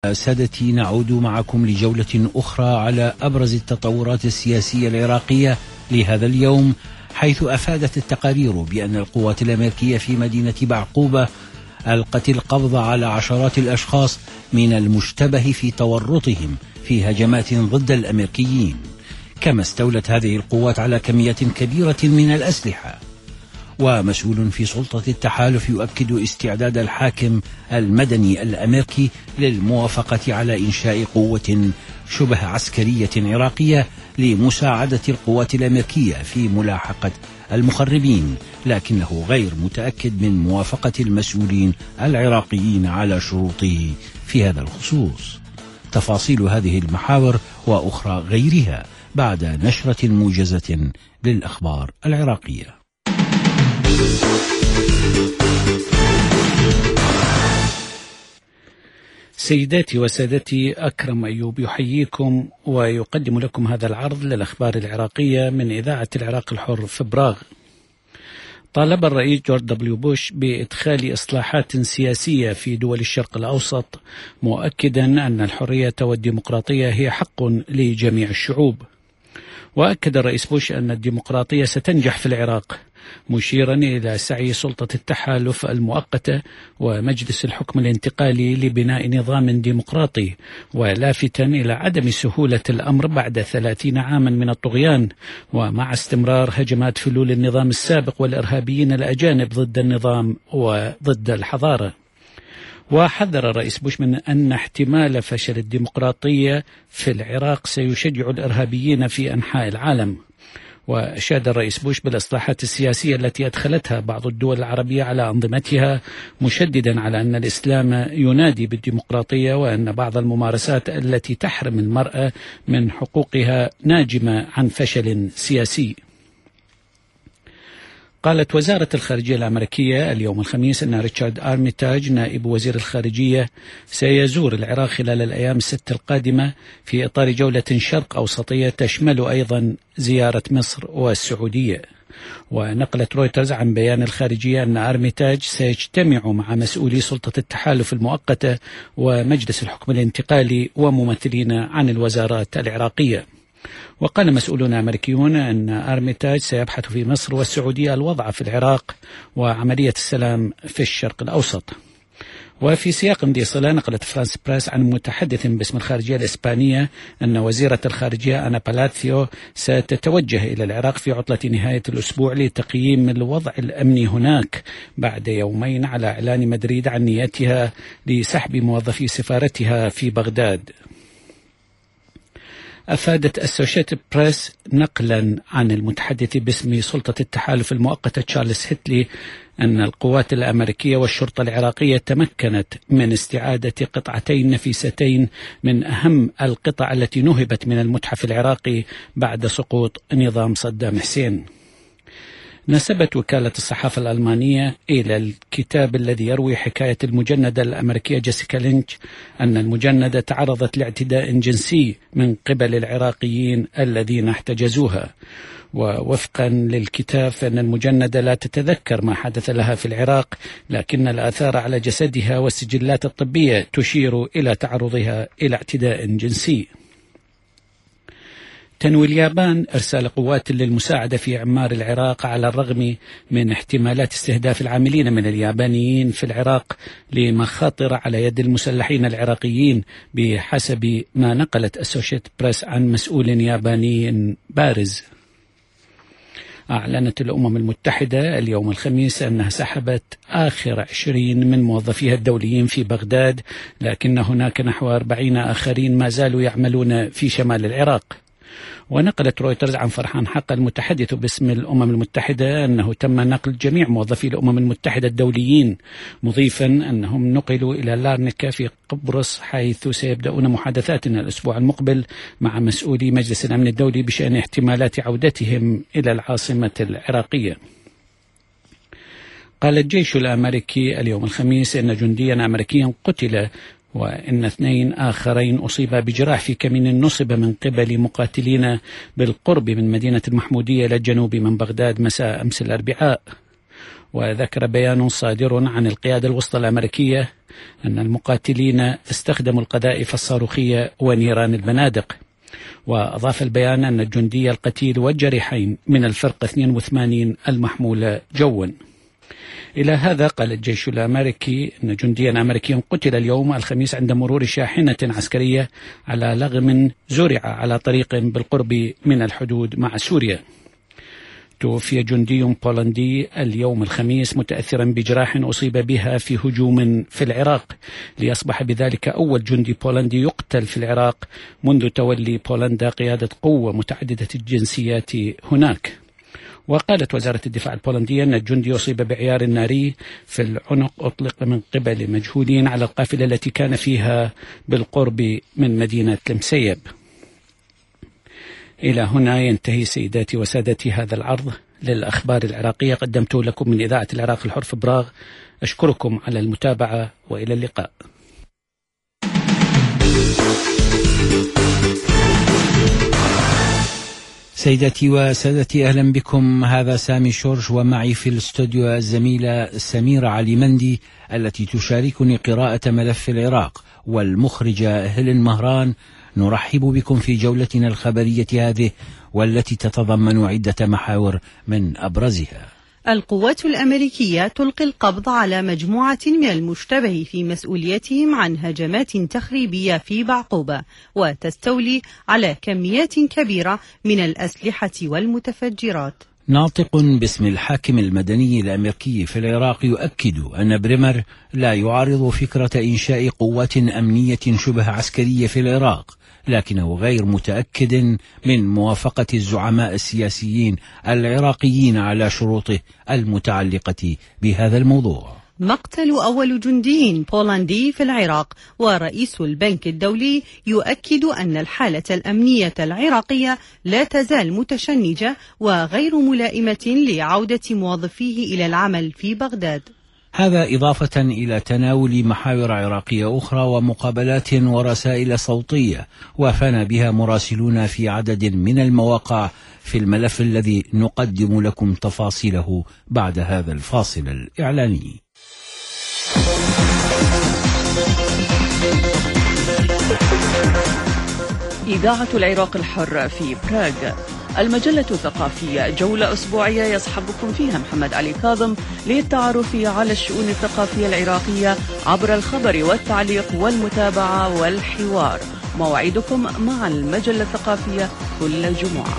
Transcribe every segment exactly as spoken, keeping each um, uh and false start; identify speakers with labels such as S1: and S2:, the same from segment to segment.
S1: سادتي، نعود معكم لجولة أخرى على أبرز التطورات السياسية العراقية لهذا اليوم، حيث أفادت التقارير بأن القوات الأمريكية في مدينة بعقوبة ألقت القبض على عشرات الأشخاص من المشتبه في تورطهم في هجمات ضد الأمريكيين، كما استولت هذه القوات على كميات كبيرة من الأسلحة. ومسؤول في سلطة التحالف يؤكد استعداد الحاكم المدني الأمريكي للموافقة على إنشاء قوة شبه عسكرية عراقية لمساعدة القوات الأمريكية في ملاحقة المخربين، لكنه غير متأكد من موافقة المسؤولين العراقيين على شروطه في هذا الخصوص. تفاصيل هذه المحاور وأخرى غيرها بعد نشرة موجزة للأخبار العراقية.
S2: سيداتي وسادتي، أكرم أيوب يحييكم ويقدم لكم هذا العرض للأخبار العراقية من إذاعة العراق الحر في براغ. طالب الرئيس جورج دبليو بوش بإدخال إصلاحات سياسية في دول الشرق الأوسط، مؤكدا أن الحرية والديمقراطية هي حق لجميع الشعوب. وأكد الرئيس بوش أن الديمقراطية ستنجح في العراق، مشيرا إلى سعي سلطة التحالف المؤقتة ومجلس الحكم الانتقالي لبناء نظام ديمقراطي، ولافتا إلى عدم سهولة الأمر بعد ثلاثين عاما من الطغيان، ومع استمرار هجمات فلول النظام السابق والإرهابيين الأجانب ضد النظام وضد الحضارة. وحذر الرئيس بوش من أن احتمال فشل الديمقراطية في العراق سيشجع الإرهابيين في أنحاء العالم. وأشاد الرئيس بوش بالإصلاحات السياسية التي أدخلتها بعض الدول العربية على أنظمتها، مشددا على أن الإسلام ينادي بالديمقراطية، وأن بعض الممارسات التي تحرم المرأة من حقوقها ناجمة عن فشل سياسي. قالت وزارة الخارجية الأمريكية اليوم الخميس أن ريتشارد آرميتاج نائب وزير الخارجية سيزور العراق خلال الأيام الست القادمة في إطار جولة شرق أوسطية تشمل أيضا زيارة مصر والسعودية. ونقلت رويترز عن بيان الخارجية أن آرميتاج سيجتمع مع مسؤولي سلطة التحالف المؤقتة ومجلس الحكم الانتقالي وممثلين عن الوزارات العراقية. وقال مسؤولون أمريكيون أن آرميتاج سيبحث في مصر والسعودية الوضع في العراق وعملية السلام في الشرق الأوسط. وفي سياق ذي صلة، نقلت فرانس بريس عن متحدث باسم الخارجية الإسبانية أن وزيرة الخارجية أنا بالاثيو ستتوجه إلى العراق في عطلة نهاية الأسبوع لتقييم الوضع الأمني هناك، بعد يومين على إعلان مدريد عن نيتها لسحب موظفي سفارتها في بغداد. أفادت أسوشيتد بريس نقلا عن المتحدث باسم سلطة التحالف المؤقتة تشارلز هيتلي أن القوات الأمريكية والشرطة العراقية تمكنت من استعادة قطعتين نفيستين من أهم القطع التي نهبت من المتحف العراقي بعد سقوط نظام صدام حسين. نسبت وكالة الصحافة الألمانية إلى الكتاب الذي يروي حكاية المجندة الأمريكية جيسيكا لينش أن المجندة تعرضت لاعتداء جنسي من قبل العراقيين الذين احتجزوها. ووفقا للكتاب فإن المجندة لا تتذكر ما حدث لها في العراق، لكن الآثار على جسدها والسجلات الطبية تشير إلى تعرضها إلى اعتداء جنسي. تنوي اليابان إرسال قوات للمساعدة في إعمار العراق على الرغم من احتمالات استهداف العاملين من اليابانيين في العراق لمخاطر على يد المسلحين العراقيين، بحسب ما نقلت أسوشيت بريس عن مسؤول ياباني بارز. أعلنت الأمم المتحدة اليوم الخميس أنها سحبت آخر عشرين من موظفيها الدوليين في بغداد، لكن هناك نحو أربعين آخرين ما زالوا يعملون في شمال العراق. ونقلت رويترز عن فرحان حق المتحدث باسم الأمم المتحدة أنه تم نقل جميع موظفي الأمم المتحدة الدوليين، مضيفا أنهم نقلوا إلى لارنكا في قبرص، حيث سيبدأون محادثاتنا الأسبوع المقبل مع مسؤولي مجلس الأمن الدولي بشأن احتمالات عودتهم إلى العاصمة العراقية. قال الجيش الأمريكي اليوم الخميس أن جنديا أمريكيا قتل وإن اثنين آخرين أصيبا بجراح في كمين نصب من قبل مقاتلين بالقرب من مدينة المحمودية إلى الجنوب من بغداد مساء أمس الأربعاء. وذكر بيان صادر عن القيادة الوسطى الأمريكية أن المقاتلين استخدموا القذائف الصاروخية ونيران البنادق. وأضاف البيان أن الجندي القتيل والجريحين من الفرقة اثنين وثمانين المحمولة جوا. إلى هذا قال الجيش الأمريكي أن جنديا أمريكيا قتل اليوم الخميس عند مرور شاحنة عسكرية على لغم زرع على طريق بالقرب من الحدود مع سوريا. توفي جندي بولندي اليوم الخميس متأثرا بجراح أصيب بها في هجوم في العراق، ليصبح بذلك أول جندي بولندي يقتل في العراق منذ تولي بولندا قيادة قوة متعددة الجنسيات هناك. وقالت وزارة الدفاع البولندية أن الجندي أصيب بعيار ناري في العنق أطلق من قبل مجهولين على القافلة التي كان فيها بالقرب من مدينة المسيب. إلى هنا ينتهي سيداتي وسادتي هذا العرض للأخبار العراقية قدمته لكم من إذاعة العراق الحر في براغ. أشكركم على المتابعة وإلى اللقاء.
S1: سيداتي وسادتي، أهلا بكم. هذا سامي شورج، ومعي في الاستوديو الزميلة سميرة علي مندي التي تشاركني قراءة ملف العراق، والمخرجة هيلين مهران. نرحب بكم في جولتنا الخبرية هذه والتي تتضمن عدة محاور من أبرزها:
S3: القوات الأمريكية تلقي القبض على مجموعة من المشتبه في مسؤوليتهم عن هجمات تخريبية في بعقوبة، وتستولي على كميات كبيرة من الأسلحة والمتفجرات.
S1: ناطق باسم الحاكم المدني الأمريكي في العراق يؤكد أن بريمر لا يعارض فكرة إنشاء قوات أمنية شبه عسكرية في العراق، لكنه غير متأكد من موافقة الزعماء السياسيين العراقيين على شروطه المتعلقة بهذا الموضوع.
S3: مقتل أول جندي بولندي في العراق، ورئيس البنك الدولي يؤكد أن الحالة الأمنية العراقية لا تزال متشنجة وغير ملائمة لعودة موظفيه إلى العمل في بغداد.
S1: هذا إضافة إلى تناول محاور عراقية أخرى ومقابلات ورسائل صوتية وافانا بها مراسلون في عدد من المواقع في الملف الذي نقدم لكم تفاصيله بعد هذا الفاصل الإعلاني.
S4: إذاعة العراق الحر في براغ، المجلة الثقافية، جولة أسبوعية يصحبكم فيها محمد علي كاظم للتعرف على الشؤون الثقافية العراقية عبر الخبر والتعليق والمتابعة والحوار. موعدكم مع المجلة الثقافية كل الجمعة.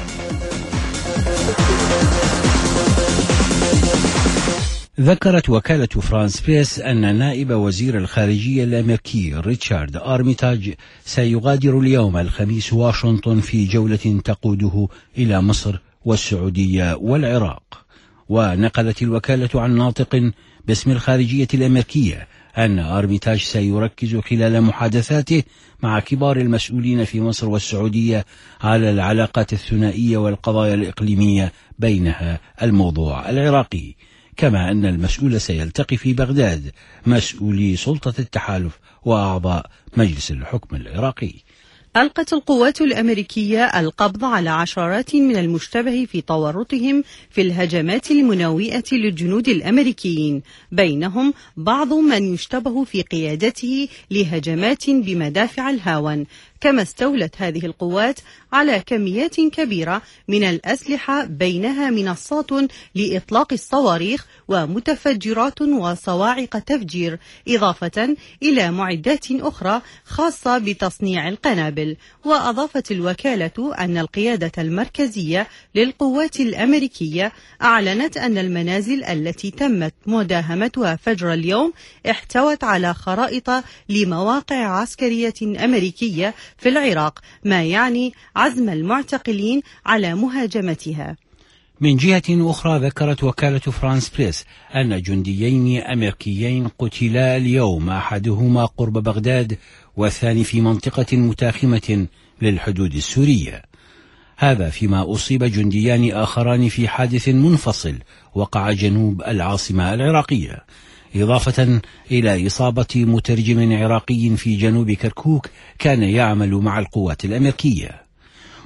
S1: ذكرت وكالة فرانس بريس أن نائب وزير الخارجية الأمريكي ريتشارد أرميتاج سيغادر اليوم الخميس واشنطن في جولة تقوده إلى مصر والسعودية والعراق. ونقلت الوكالة عن ناطق باسم الخارجية الأمريكية أن أرميتاج سيركز خلال محادثاته مع كبار المسؤولين في مصر والسعودية على العلاقات الثنائية والقضايا الإقليمية بينها الموضوع العراقي، كما أن المسؤول سيلتقي في بغداد مسؤولي سلطة التحالف وأعضاء مجلس الحكم العراقي.
S3: ألقت القوات الأمريكية القبض على عشرات من المشتبه في تورطهم في الهجمات المناوئة للجنود الأمريكيين، بينهم بعض من يشتبه في قيادته لهجمات بمدافع الهاون. كما استولت هذه القوات على كميات كبيرة من الأسلحة، بينها منصات لإطلاق الصواريخ ومتفجرات وصواعق تفجير، إضافة إلى معدات أخرى خاصة بتصنيع القنابل. وأضافت الوكالة أن القيادة المركزية للقوات الأمريكية أعلنت أن المنازل التي تمت مداهمتها فجر اليوم احتوت على خرائط لمواقع عسكرية أمريكية في العراق، ما يعني عزم المعتقلين على مهاجمتها.
S1: من جهة أخرى، ذكرت وكالة فرانس بريس أن جنديين أمريكيين قتلا اليوم، أحدهما قرب بغداد والثاني في منطقة متاخمة للحدود السورية. هذا فيما أصيب جنديان آخران في حادث منفصل وقع جنوب العاصمة العراقية، إضافة إلى إصابة مترجم عراقي في جنوب كركوك كان يعمل مع القوات الأمريكية.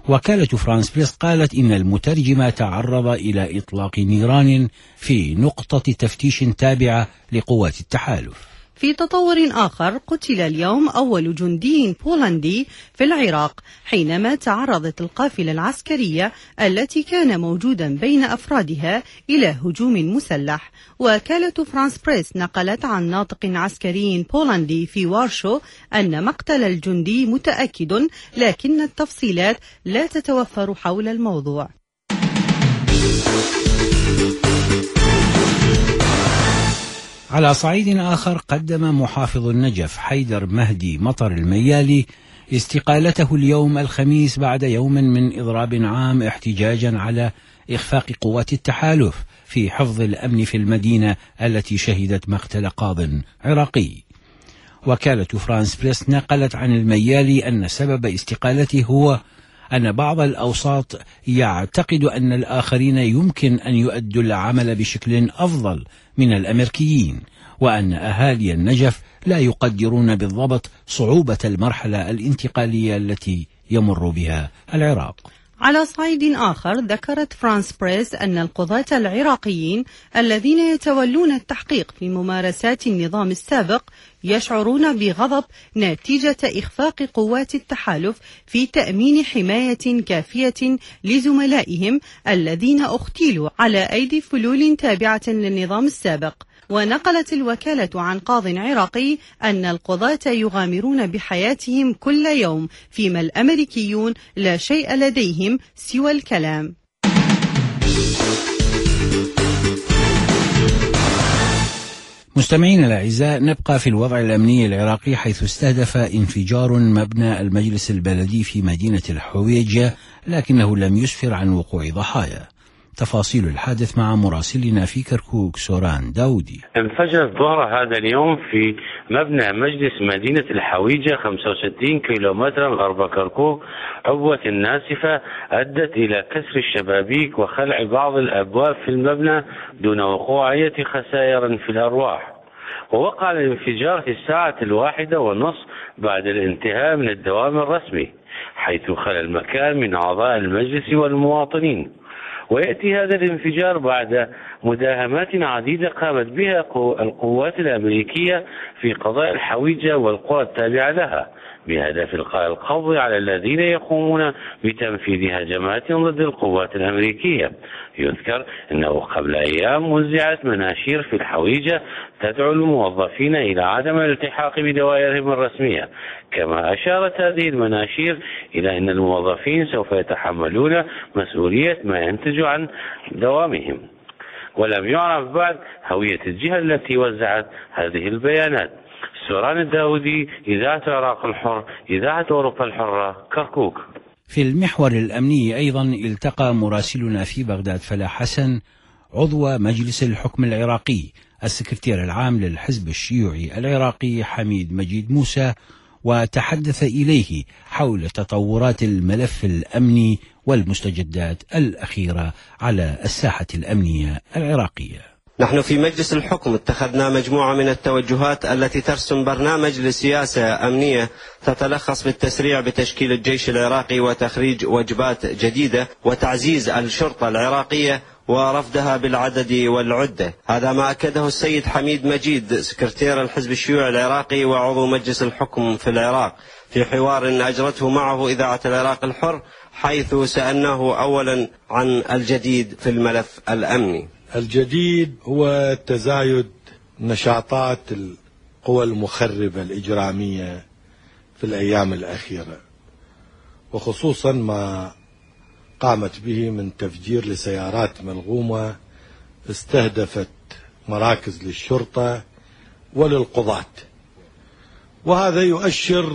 S1: وكالة فرانس بريس قالت إن المترجم تعرض إلى إطلاق نيران في نقطة تفتيش تابعة لقوات التحالف.
S3: في تطور آخر، قتل اليوم أول جندي بولندي في العراق حينما تعرضت القافلة العسكرية التي كان موجودا بين أفرادها إلى هجوم مسلح. وكالة فرانس بريس نقلت عن ناطق عسكري بولندي في وارشو أن مقتل الجندي متأكد، لكن التفصيلات لا تتوفر حول الموضوع.
S1: على صعيد آخر، قدم محافظ النجف حيدر مهدي مطر الميالي استقالته اليوم الخميس بعد يوم من إضراب عام احتجاجا على إخفاق قوات التحالف في حفظ الأمن في المدينة التي شهدت مقتل قاض عراقي. وكالة فرانس بريس نقلت عن الميالي أن سبب استقالته هو أن بعض الأوساط يعتقد أن الآخرين يمكن أن يؤدوا العمل بشكل أفضل من الأمريكيين، وأن أهالي النجف لا يقدرون بالضبط صعوبة المرحلة الانتقالية التي يمر بها العراق.
S3: على صعيد آخر، ذكرت فرانس بريس أن القضاة العراقيين الذين يتولون التحقيق في ممارسات النظام السابق يشعرون بغضب نتيجة إخفاق قوات التحالف في تأمين حماية كافية لزملائهم الذين اغتيلوا على أيدي فلول تابعة للنظام السابق. ونقلت الوكالة عن قاض عراقي أن القضاة يغامرون بحياتهم كل يوم، فيما الأمريكيون لا شيء لديهم سوى الكلام.
S1: مستمعين الأعزاء، نبقى في الوضع الأمني العراقي، حيث استهدف انفجار مبنى المجلس البلدي في مدينة الحويجة، لكنه لم يسفر عن وقوع ضحايا. تفاصيل الحادث مع مراسلنا في كركوك سوران داودي.
S5: انفجر ظهر هذا اليوم في مبنى مجلس مدينة الحويجة خمسة وستين كيلومترا غرب كركوك عبوة ناسفة أدت إلى كسر الشبابيك وخلع بعض الأبواب في المبنى دون وقوع أي خسائر في الأرواح. ووقع الانفجار في الساعة الواحدة والنصف بعد الانتهاء من الدوام الرسمي، حيث خلى المكان من أعضاء المجلس والمواطنين. ويأتي هذا الانفجار بعد مداهمات عديدة قامت بها القوات الأمريكية في قضاء الحويجة والقرى التابعة لها، بهدف إلقاء القبض على الذين يقومون بتنفيذ هجمات ضد القوات الأمريكية. يذكر أنه قبل أيام وزعت مناشير في الحويجة تدعو الموظفين إلى عدم الالتحاق بدوائرهم الرسمية، كما أشارت هذه المناشير إلى أن الموظفين سوف يتحملون مسؤولية ما ينتج عن دوامهم. ولم يعرف بعد هوية الجهة التي وزعت هذه البيانات. سوران الداودي، إذاعة العراق الحر، إذاعة أوروبا الحرة، كركوك.
S1: في المحور الأمني أيضا التقى مراسلنا في بغداد فلاح حسن عضو مجلس الحكم العراقي السكرتير العام للحزب الشيوعي العراقي حميد مجيد موسى، وتحدث إليه حول تطورات الملف الأمني والمستجدات الأخيرة على الساحة الأمنية العراقية.
S6: نحن في مجلس الحكم اتخذنا مجموعة من التوجهات التي ترسم برنامج لسياسة أمنية تتلخص بالتسريع بتشكيل الجيش العراقي وتخريج وجبات جديدة وتعزيز الشرطة العراقية ورفدها بالعدد والعدة. هذا ما أكده السيد حميد مجيد سكرتير الحزب الشيوعي العراقي وعضو مجلس الحكم في العراق في حوار أجرته معه إذاعة العراق الحر، حيث سألناه أولا عن الجديد في الملف الأمني.
S7: الجديد هو تزايد نشاطات القوى المخربة الإجرامية في الأيام الأخيرة، وخصوصا ما قامت به من تفجير لسيارات ملغومة استهدفت مراكز للشرطة وللقضاة. وهذا يؤشر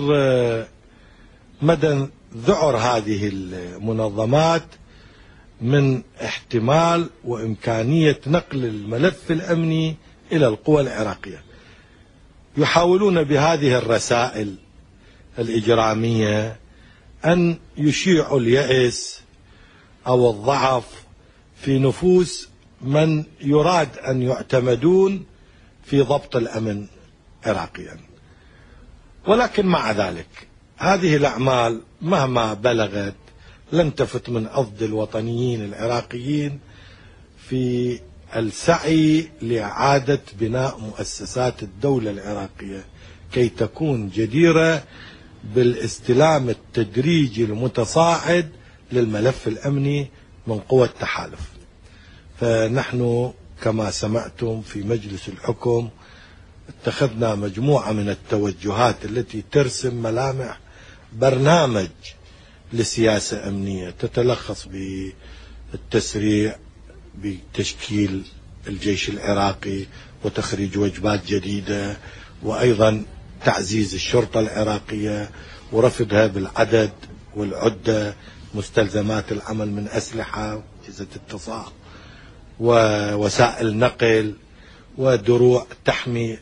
S7: مدى ذعر هذه المنظمات من احتمال وإمكانية نقل الملف الأمني إلى القوى العراقية. يحاولون بهذه الرسائل الإجرامية أن يشيعوا اليأس أو الضعف في نفوس من يراد أن يعتمدون في ضبط الأمن عراقيا. ولكن مع ذلك هذه الأعمال مهما بلغت لن تفت من قصد الوطنيين العراقيين في السعي لإعادة بناء مؤسسات الدولة العراقية كي تكون جديرة بالاستلام التدريجي المتصاعد للملف الأمني من قوى التحالف. فنحن كما سمعتم في مجلس الحكم اتخذنا مجموعة من التوجهات التي ترسم ملامح برنامج لسياسة أمنية تتلخص بالتسريع بتشكيل الجيش العراقي وتخريج وجبات جديدة، وأيضا تعزيز الشرطة العراقية ورفضها بالعدد والعدة، مستلزمات العمل من أسلحة وأجهزة اتصال ووسائل نقل ودروع تحمي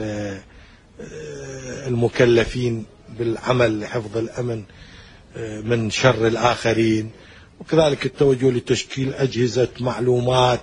S7: المكلفين بالعمل لحفظ الأمن من شر الآخرين، وكذلك التوجه لتشكيل أجهزة معلومات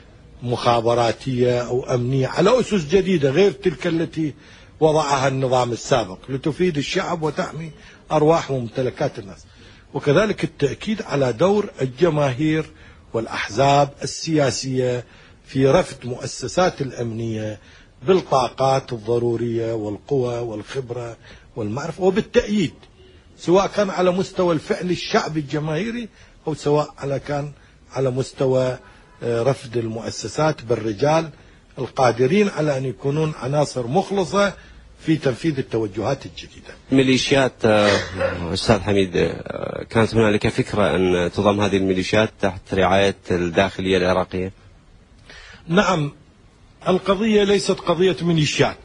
S7: مخابراتية أو أمنية على أسس جديدة غير تلك التي وضعها النظام السابق لتفيد الشعب وتحمي أرواح وممتلكات الناس، وكذلك التأكيد على دور الجماهير والأحزاب السياسية في رفض مؤسسات الأمنية بالطاقات الضرورية والقوى والخبرة والمعرفة وبالتأييد، سواء كان على مستوى الفعل الشعبي الجماهيري أو سواء على كان على مستوى رفض المؤسسات بالرجال القادرين على أن يكونون عناصر مخلصة في تنفيذ التوجهات الجديدة.
S6: ميليشيات أستاذ حميد، كانت هنالك فكرة أن تضم هذه الميليشيات تحت رعاية الداخلية العراقية؟
S7: نعم، القضية ليست قضية ميليشيات.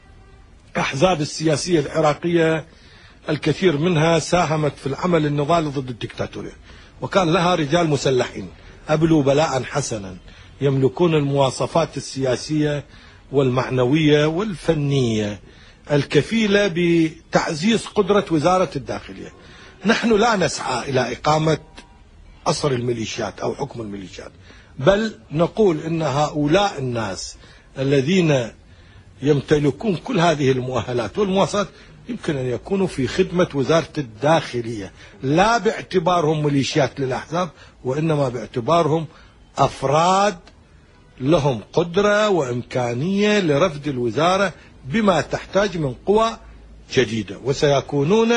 S7: أحزاب السياسية العراقية الكثير منها ساهمت في العمل النضالي ضد الدكتاتورية، وكان لها رجال مسلحين أبلوا بلاء حسنا يملكون المواصفات السياسية والمعنوية والفنية الكفيلة بتعزيز قدرة وزارة الداخلية. نحن لا نسعى إلى إقامة أصر الميليشيات أو حكم الميليشيات، بل نقول إن هؤلاء الناس الذين يمتلكون كل هذه المؤهلات والمواصفات يمكن أن يكونوا في خدمة وزارة الداخلية، لا باعتبارهم ميليشيات للأحزاب، وإنما باعتبارهم أفراد لهم قدرة وإمكانية لرفض الوزارة بما تحتاج من قوى جديدة، وسيكونون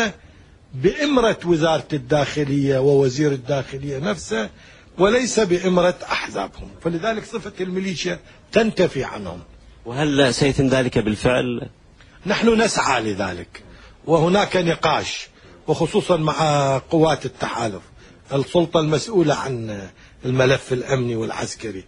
S7: بإمرة وزارة الداخلية ووزير الداخلية نفسه وليس بإمرة أحزابهم، فلذلك صفة الميليشيا تنتفي عنهم.
S6: وهل سيتم ذلك بالفعل؟
S7: نحن نسعى لذلك، وهناك نقاش وخصوصا مع قوات التحالف السلطة المسؤولة عن الملف الأمني والعسكري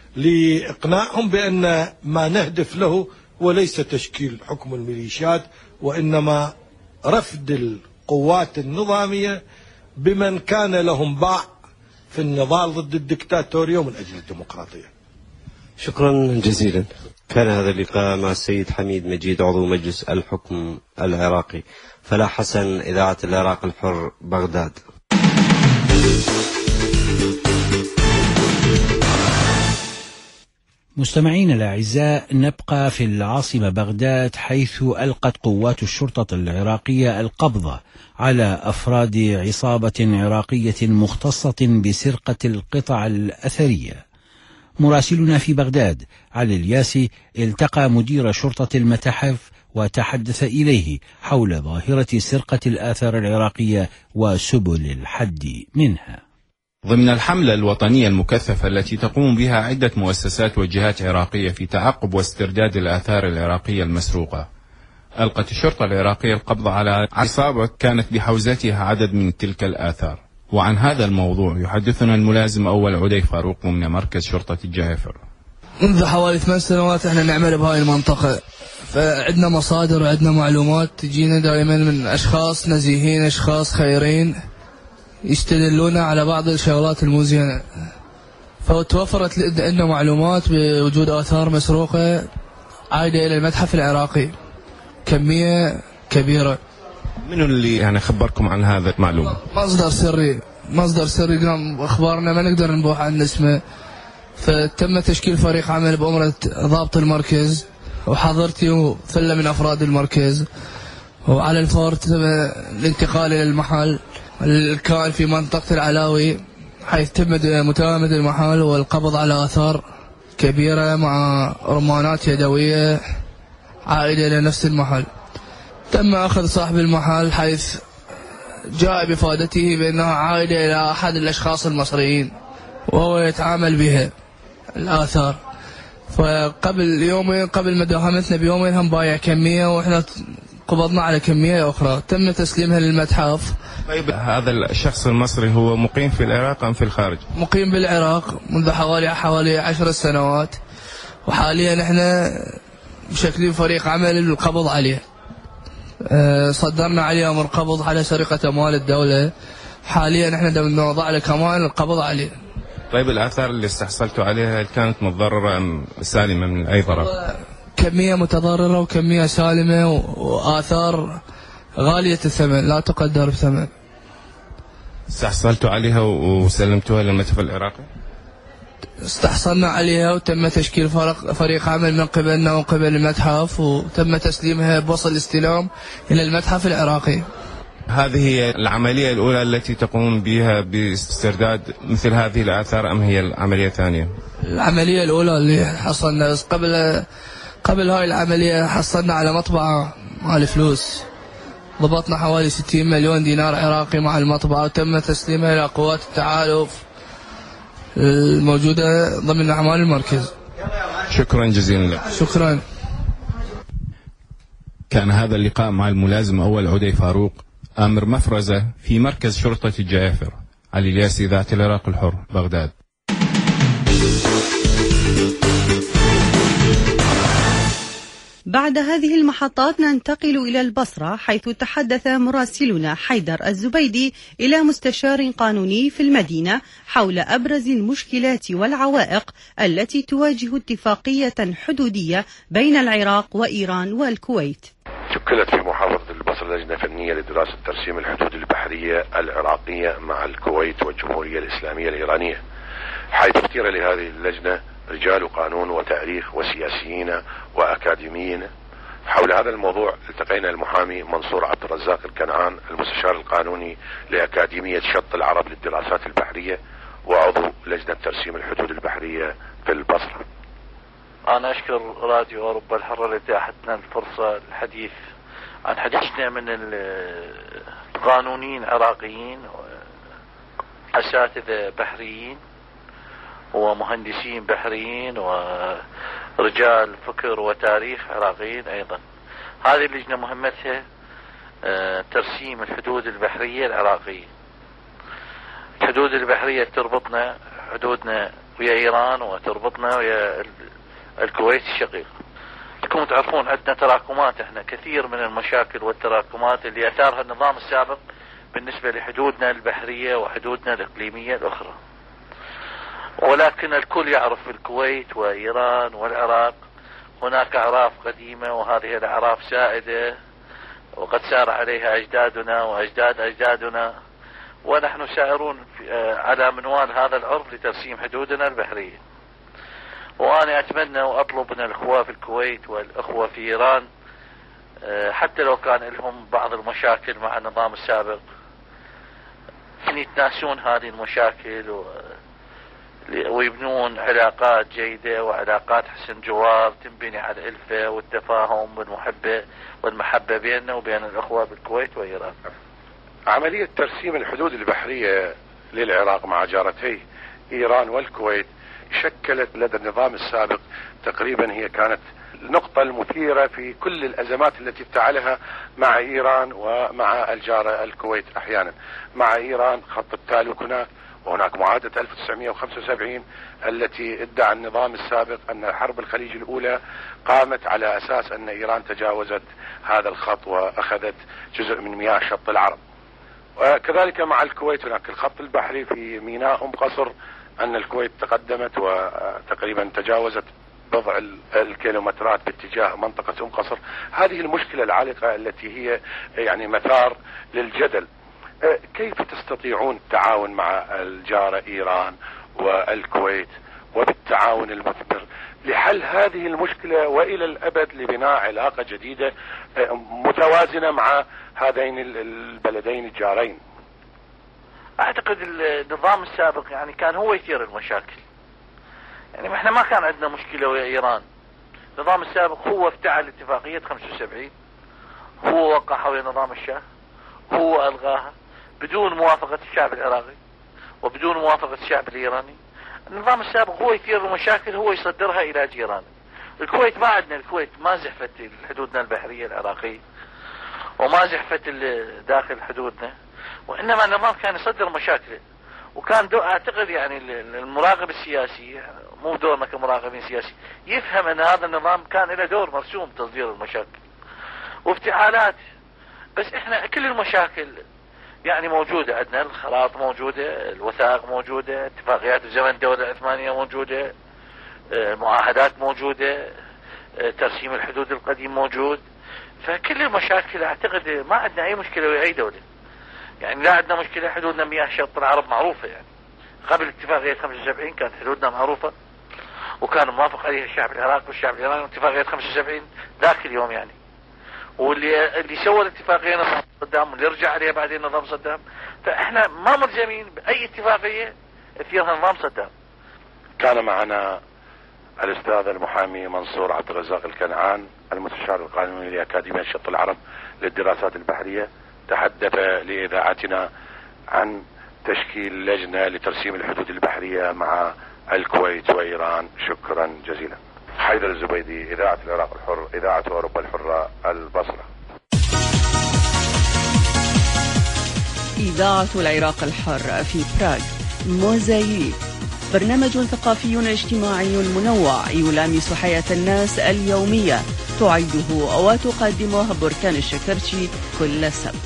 S7: لإقناعهم بأن ما نهدف له وليس تشكيل حكم الميليشيات، وإنما رفض القوات النظامية بمن كان لهم باع في النضال ضد الدكتاتورية ومن أجل الديمقراطية.
S6: شكرا جزيلا. كان هذا اللقاء مع السيد حميد مجيد عضو مجلس الحكم العراقي. فلاح حسن، إذاعة العراق الحر، بغداد.
S1: مستمعين الأعزاء، نبقى في العاصمة بغداد، حيث ألقت قوات الشرطة العراقية القبض على أفراد عصابة عراقية مختصة بسرقة القطع الأثرية. مراسلنا في بغداد علي الياسي التقى مدير شرطة المتاحف وتحدث إليه حول ظاهرة سرقة الآثار العراقية وسبل الحد منها.
S8: ضمن الحملة الوطنية المكثفة التي تقوم بها عدة مؤسسات وجهات عراقية في تعقب واسترداد الآثار العراقية المسروقة، ألقت الشرطة العراقية القبض على عصابة كانت بحوزتها عدد من تلك الآثار. وعن هذا الموضوع يحدثنا الملازم أول عدي فاروق من مركز شرطة الجعفر.
S9: منذ حوالي ثمان سنوات احنا نعمل بهاي المنطقة، فعندنا مصادر وعندنا معلومات تجينا دائما من أشخاص نزيهين، أشخاص خيرين يستدلون على بعض الشغلات المزينة، فتوفرت لنا معلومات بوجود آثار مسروقة عائدة إلى المتحف العراقي كمية كبيرة.
S8: من اللي يعني خبركم عن هذا المعلومة؟
S9: مصدر سري مصدر سري قام أخبارنا ما نقدر نبوح عن اسمه، فتم تشكيل فريق عمل بأمرة ضابط المركز وحضرتي وثلة من أفراد المركز، وعلى الفور تم الانتقال إلى المحل الكائن في منطقة العلاوي، حيث تم متابعة المحل والقبض على آثار كبيرة مع رمانات يدوية عائدة إلى نفس المحل. تم أخذ صاحب المحل حيث جاء بإفادته بأنها عائدة إلى أحد الأشخاص المصريين وهو يتعامل بها الآثار. فقبل يومين، قبل مداهمتنا بيومين، هم بايع كمية وإحنا قبضنا على كمية أخرى تم تسليمها للمتحف.
S8: طيب هذا الشخص المصري هو مقيم في العراق أم في الخارج؟
S9: مقيم بالعراق منذ حوالي حوالي عشر سنوات، وحاليا احنا مشكلين فريق عمل للقبض عليه. صدرنا عليه أمر قبض على سرقة أموال الدولة، حاليا احنا نوضع له كمان القبض عليه.
S8: طيب الآثار اللي استحصلتوا عليها هل كانت متضررة أم سالمة من أي ضرر؟
S9: كمية متضررة وكمية سالمة، وآثار غالية الثمن لا تقدر بثمن.
S8: استحصلتوا عليها وسلمتوها للمتحف العراقي؟
S9: استحصلنا عليها وتم تشكيل فرق فريق عمل من قبلنا وقبل المتحف، وتم تسليمها بوصل استلام إلى المتحف العراقي.
S8: هذه هي العملية الأولى التي تقوم بها باسترداد مثل هذه الآثار أم هي العملية الثانية؟
S9: العملية الأولى اللي حصلنا، بس قبل قبل هاي العملية حصلنا على مطبعة مال فلوس، ضبطنا حوالي ستين مليون دينار عراقي مع المطبعة، وتم تسليمها إلى قوات التحالف الموجودة ضمن أعمال المركز.
S8: شكرا جزيلا لك.
S9: شكرا.
S8: كان هذا اللقاء مع الملازم أول عدي فاروق آمر مفرزة في مركز شرطة الجيافر. علي الياسي، إذاعة العراق الحر، بغداد.
S3: بعد هذه المحطات ننتقل إلى البصرة، حيث تحدث مراسلنا حيدر الزبيدي إلى مستشار قانوني في المدينة حول أبرز المشكلات والعوائق التي تواجه اتفاقية حدودية بين العراق وإيران والكويت.
S10: شكلت في محافظة البصرة لجنة فنية لدراسة ترسيم الحدود البحرية العراقية مع الكويت والجمهورية الإسلامية الإيرانية، حيث اختير لهذه اللجنة رجال قانون وتاريخ وسياسيين وأكاديميين. حول هذا الموضوع التقينا المحامي منصور عبد الرزاق الكنعان، المستشار القانوني لأكاديمية شط العرب للدراسات البحرية وعضو لجنة ترسيم الحدود البحرية في البصرة.
S11: أنا أشكر راديو أوروبا الحرة لإتاحتنا الفرصة الحديث عن حديثنا من القانونيين عراقيين وأساتذة بحريين ومهندسين بحريين ورجال فكر وتاريخ عراقيين أيضا. هذه اللجنة مهمتها ترسيم الحدود البحرية العراقية. الحدود البحرية تربطنا، حدودنا ويا إيران وتربطنا ويا الكويت الشقيق. لكم تعرفون عندنا تراكمات، احنا كثير من المشاكل والتراكمات اللي أثارها النظام السابق بالنسبة لحدودنا البحرية وحدودنا الإقليمية الأخرى. ولكن الكل يعرف في الكويت وإيران والعراق هناك أعراف قديمة، وهذه الأعراف سائدة وقد سار عليها أجدادنا وأجداد أجدادنا، ونحن سائرون على منوال هذا العرف لترسيم حدودنا البحرية. وأنا أتمنى وأطلب من الأخوة في الكويت والأخوة في إيران، حتى لو كان لهم بعض المشاكل مع النظام السابق، أن يتناسون هذه المشاكل و ويبنون علاقات جيدة وعلاقات حسن جوار تنبني على الألفة والتفاهم والمحبة والمحبة بيننا وبين الأخوة بالكويت وإيران.
S10: عملية ترسيم الحدود البحرية للعراق مع جارتي إيران والكويت شكلت لدى النظام السابق تقريبا هي كانت النقطة المثيرة في كل الأزمات التي افتعلها مع إيران ومع الجارة الكويت أحيانا. مع إيران خط التالوك هناك، وهناك معاهدة ألف وتسعمئة وخمسة وسبعين التي ادعى النظام السابق أن حرب الخليج الأولى قامت على أساس أن إيران تجاوزت هذا الخط وأخذت جزء من مياه شط العرب. وكذلك مع الكويت هناك الخط البحري في ميناء أم قصر، أن الكويت تقدمت وتقريبا تجاوزت بضع الكيلومترات باتجاه منطقة أم قصر. هذه المشكلة العالقة التي هي يعني مثار للجدل. كيف تستطيعون التعاون مع الجارة إيران والكويت وبالتعاون المثمر لحل هذه المشكلة وإلى الأبد لبناء علاقة جديدة متوازنة مع هذين البلدين الجارين؟
S11: أعتقد النظام السابق يعني كان هو يثير المشاكل. يعني احنا ما كان عندنا مشكلة ويا إيران. النظام السابق هو افتعل اتفاقية خمسة وسبعين، هو وقعها ويا نظام الشاه، هو ألغاها بدون موافقة الشعب العراقي وبدون موافقة الشعب الإيراني. النظام السابق هو يثير المشاكل، هو يصدرها إلى جيرانه. الكويت ما عندنا، الكويت ما زحفت حدودنا البحرية العراقية وما زحفت داخل حدودنا، وإنما النظام كان يصدر مشاكله. وكان دو أعتقد يعني المراقب السياسي، مو دورنا كمراقبين سياسي، يفهم أن هذا النظام كان له دور مرسوم تصدير المشاكل وافتعالات. بس إحنا كل المشاكل يعني موجودة عندنا، الخراط موجودة، الوثائق موجودة، اتفاقيات في زمن الدولة العثمانية موجودة، معاهدات موجودة، ترسيم الحدود القديم موجود. فكل المشاكل أعتقد ما عندنا أي مشكلة ويا أي دولة. يعني لا عندنا مشكلة، حدودنا مياه شط العرب معروفة. يعني قبل اتفاقية خمسة وسبعين كانت حدودنا معروفة وكان موافق عليها الشعب العراقي والشعب الإيراني، واتفاقية خمسة وسبعين ذاك اليوم يعني. واللي اللي سوى الاتفاقية نظام صدام واللي رجع عليها بعدين نظام صدام. فاحنا ما ملزمين بأي اتفاقية يثيرها نظام صدام.
S10: كان معنا الأستاذ المحامي منصور عبد الرزاق الكنعان، المستشار القانوني لأكاديمية شط العرب للدراسات البحرية، تحدث لإذاعتنا عن تشكيل لجنة لترسيم الحدود البحرية مع الكويت وإيران. شكرا جزيلا. حيدر الزبيدي، إذاعة العراق الحر، إذاعة أوروبا الحرة، البصرة.
S4: إذاعة العراق الحر في براغ. موزايك، برنامج ثقافي اجتماعي منوع يلامس حياة الناس اليومية، تعيده وتقدمه بركان الشكرشي كل سبت.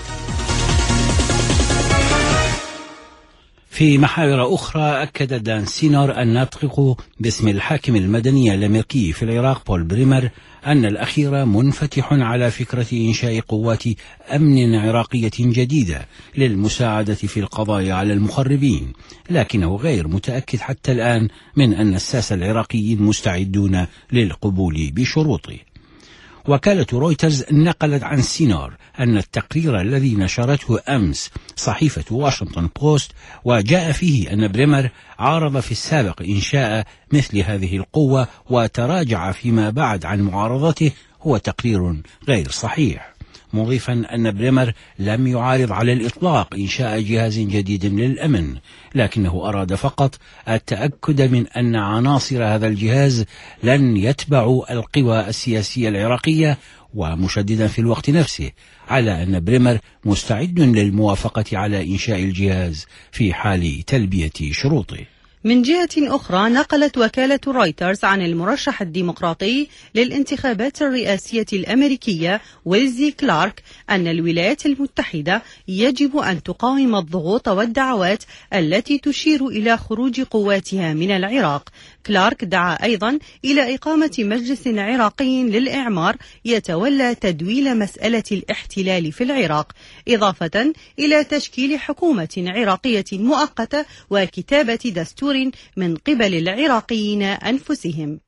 S1: في محاور أخرى، أكد دان سينور الناطق باسم الحاكم المدني الأمريكي في العراق بول بريمر أن الأخير منفتح على فكرة إنشاء قوات أمن عراقية جديدة للمساعدة في القضاء على المخربين، لكنه غير متأكد حتى الآن من أن الساسة العراقيين مستعدون للقبول بشروطه. وكالة رويترز نقلت عن سينور أن التقرير الذي نشرته أمس صحيفة واشنطن بوست وجاء فيه أن بريمر عارض في السابق إنشاء مثل هذه القوة وتراجع فيما بعد عن معارضته هو تقرير غير صحيح، مضيفا أن بريمر لم يعارض على الإطلاق إنشاء جهاز جديد للأمن، لكنه أراد فقط التأكد من أن عناصر هذا الجهاز لن يتبعوا القوى السياسية العراقية، ومشددا في الوقت نفسه على أن بريمر مستعد للموافقة على إنشاء الجهاز في حال تلبية شروطه.
S3: من جهة أخرى، نقلت وكالة رويترز عن المرشح الديمقراطي للانتخابات الرئاسية الأمريكية ويلزي كلارك أن الولايات المتحدة يجب أن تقاوم الضغوط والدعوات التي تشير إلى خروج قواتها من العراق. كلارك دعا أيضا إلى إقامة مجلس عراقي للإعمار يتولى تدويل مسألة الاحتلال في العراق، إضافة إلى تشكيل حكومة عراقية مؤقتة وكتابة دستور من قبل العراقيين أنفسهم.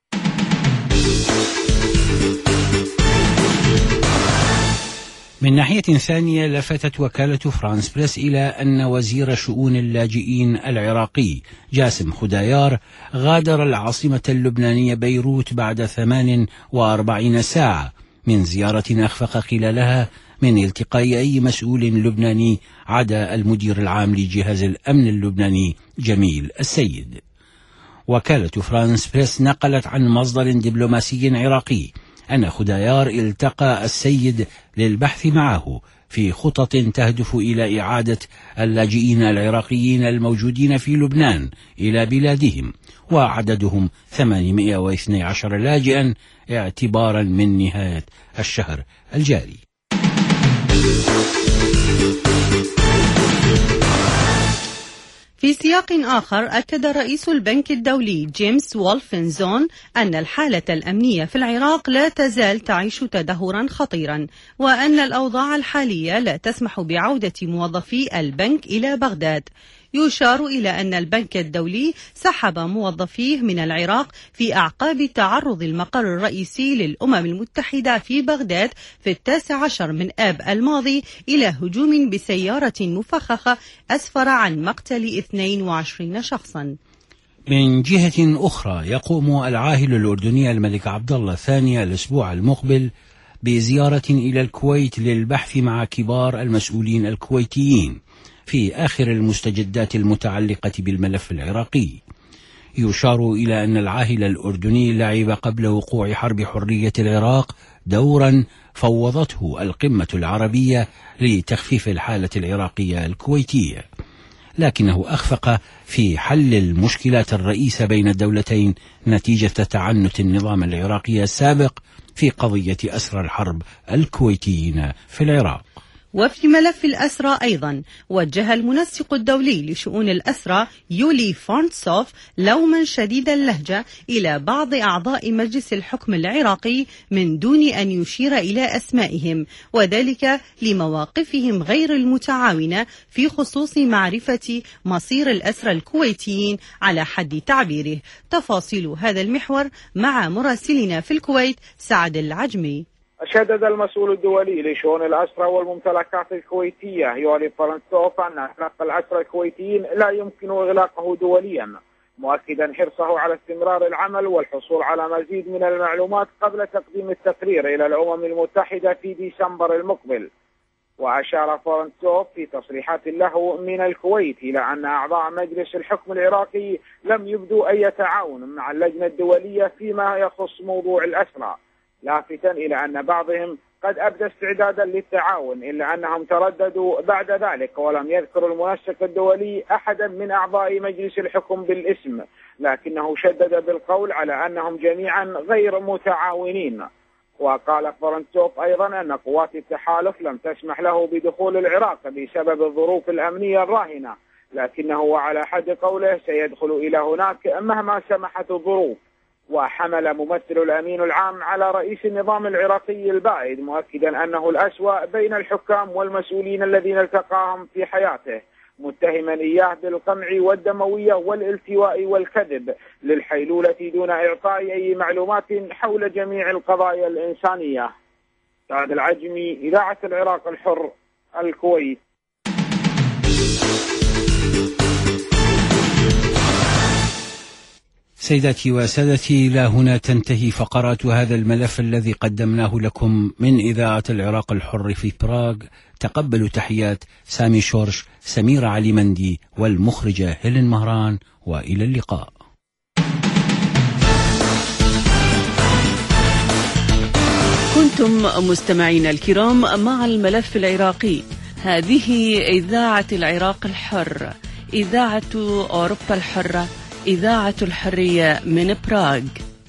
S1: من ناحية ثانية، لفتت وكالة فرانس بريس إلى أن وزير شؤون اللاجئين العراقي جاسم خدايار غادر العاصمة اللبنانية بيروت بعد ثمان وأربعين ساعة من زيارة أخفق خلالها من التقاء أي مسؤول لبناني عدا المدير العام لجهاز الأمن اللبناني جميل السيد. وكالة فرانس بريس نقلت عن مصدر دبلوماسي عراقي أن خدايار التقى السيد للبحث معه في خطط تهدف إلى إعادة اللاجئين العراقيين الموجودين في لبنان إلى بلادهم، وعددهم ثمانمائة واثني عشر لاجئا اعتبارا من نهاية الشهر الجاري.
S3: في سياق آخر، أكد رئيس البنك الدولي جيمس وولفنزون أن الحالة الأمنية في العراق لا تزال تعيش تدهورا خطيرا، وأن الأوضاع الحالية لا تسمح بعودة موظفي البنك إلى بغداد. يشار إلى أن البنك الدولي سحب موظفيه من العراق في أعقاب تعرض المقر الرئيسي للأمم المتحدة في بغداد في التاسع عشر من آب الماضي إلى هجوم بسيارة مفخخة أسفر عن مقتل اثنين وعشرين شخصا.
S1: من جهة أخرى، يقوم العاهل الأردني الملك عبد الله الثاني الأسبوع المقبل بزيارة إلى الكويت للبحث مع كبار المسؤولين الكويتيين في آخر المستجدات المتعلقة بالملف العراقي. يشار إلى أن العاهل الأردني لعب قبل وقوع حرب حرية العراق دورا فوضته القمة العربية لتخفيف الحالة العراقية الكويتية، لكنه أخفق في حل المشكلات الرئيسة بين الدولتين نتيجة تعنت النظام العراقي السابق في قضية أسرى الحرب الكويتيين في العراق.
S3: وفي ملف الأسرى أيضا، وجه المنسق الدولي لشؤون الأسرى يولي فونتسوف لوما شديد اللهجة إلى بعض أعضاء مجلس الحكم العراقي من دون أن يشير إلى أسمائهم، وذلك لمواقفهم غير المتعاونة في خصوص معرفة مصير الأسرى الكويتيين على حد تعبيره. تفاصيل هذا المحور مع مراسلنا في الكويت سعد العجمي.
S12: شدد المسؤول الدولي لشؤون الأسرى والممتلكات الكويتية يولي فونتسوف أن إطلاق الأسرى الكويتيين لا يمكن إغلاقه دوليا، مؤكدا حرصه على استمرار العمل والحصول على مزيد من المعلومات قبل تقديم التقرير إلى الأمم المتحدة في ديسمبر المقبل. وأشار فونتسوف في تصريحات له من الكويت إلى أن أعضاء مجلس الحكم العراقي لم يبدوا أي تعاون مع اللجنة الدولية فيما يخص موضوع الأسرى، لافتا إلى أن بعضهم قد أبدى استعدادا للتعاون، إلا أنهم ترددوا بعد ذلك ولم يذكر المنسق الدولي أحدا من أعضاء مجلس الحكم بالاسم، لكنه شدد بالقول على أنهم جميعا غير متعاونين. وقال فونتسوف أيضا أن قوات التحالف لم تسمح له بدخول العراق بسبب الظروف الأمنية الراهنة، لكنه وعلى حد قوله سيدخل إلى هناك مهما سمحت الظروف. وحمل ممثل الأمين العام على رئيس النظام العراقي البائد مؤكدا أنه الأسوأ بين الحكام والمسؤولين الذين التقاهم في حياته، متهما إياه بالقمع والدموية والالتواء والكذب للحيلولة دون إعطاء أي معلومات حول جميع القضايا الإنسانية. سعد العجمي، إذاعة العراق الحر، الكويت.
S1: سيداتي وسادتي، لا هنا تنتهي فقرات هذا الملف الذي قدمناه لكم من إذاعة العراق الحر في براغ. تقبلوا تحيات سامي شورش، سميرة علي مندي والمخرجة هيلين مهران، وإلى اللقاء.
S4: كنتم مستمعين الكرام مع الملف العراقي. هذه إذاعة العراق الحر، إذاعة أوروبا الحرة، إذاعة الحرية من براغ.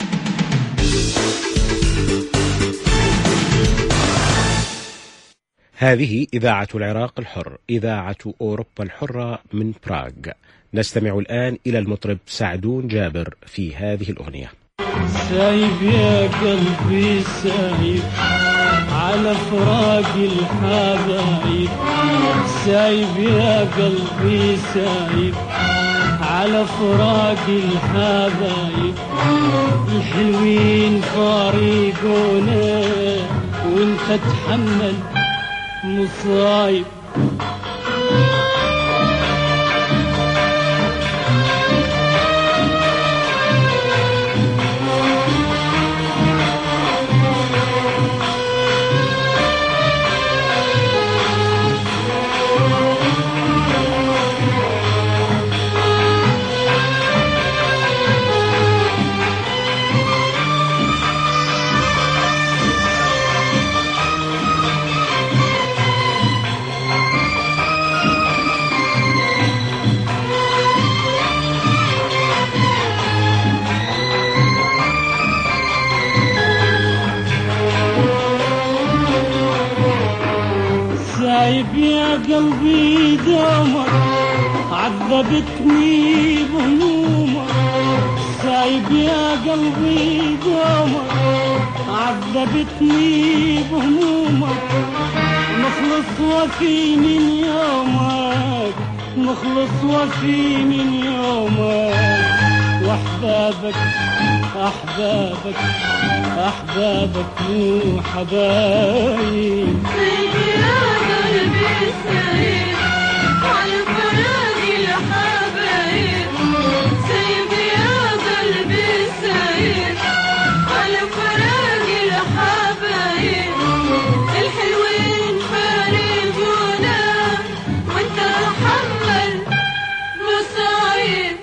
S13: هذه إذاعة العراق الحر، إذاعة أوروبا الحرة من براغ. نستمع الآن إلى المطرب سعدون جابر في هذه الأغنية.
S14: سايب يا قلبي سايب على فراق الحبايب، سايب يا قلبي سايب على فراق الحبايب، الحلوين فارقونا وانت تحمل مصايب. سايب يا قلبي دومك عذبتني بهمومك، سايب يا قلبي دومك عذبتني بهمومك، مخلص وفي من يومك تخلص وفي من يومك، واحبابك احبابك احبابك مو حبايب.
S15: سيدي يا قلبي السعيد على فراق الحبايب، سيدي يا قلبي السعيد على فراق الحبايب، الحلوين فارقونا وانت محمل مصايب.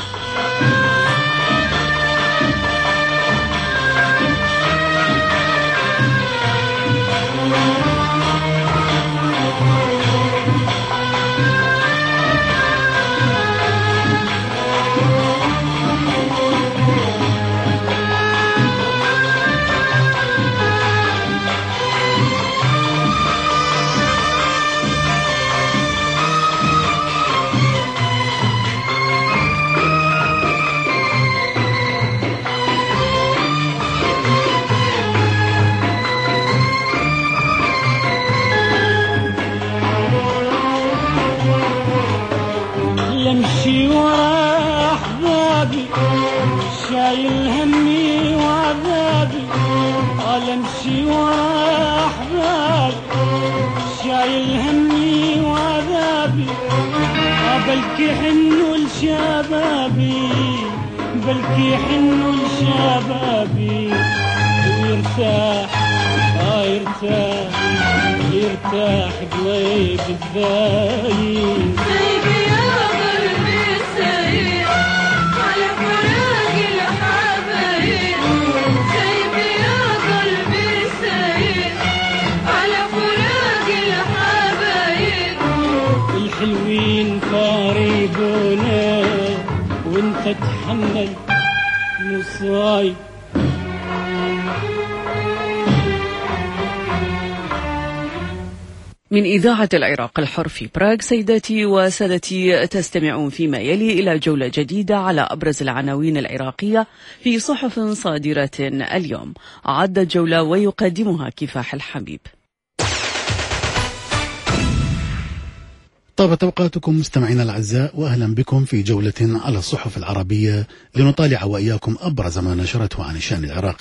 S14: يمشي ورا احبابي شايل همي وعذابي، قال امشي ورا احبابي شايل همي وعذابي، بلكي حنوا لشبابي بلكي حنوا لشبابي، ويرتاح اه يرتاح يرتاح قليب الذايب. الحلوين فارقونا وانت تحمل مصايب.
S4: من إذاعة العراق الحر في براغ، سيداتي وسادتي، تستمعون فيما يلي إلى جولة جديدة على أبرز العناوين العراقية في صحف صادرة اليوم. عد الجولة ويقدمها كفاح الحبيب.
S16: طابت أوقاتكم مستمعينا الأعزاء، وأهلا بكم في جولة على الصحف العربية لنطالع وإياكم أبرز ما نشرته عن الشأن العراقي.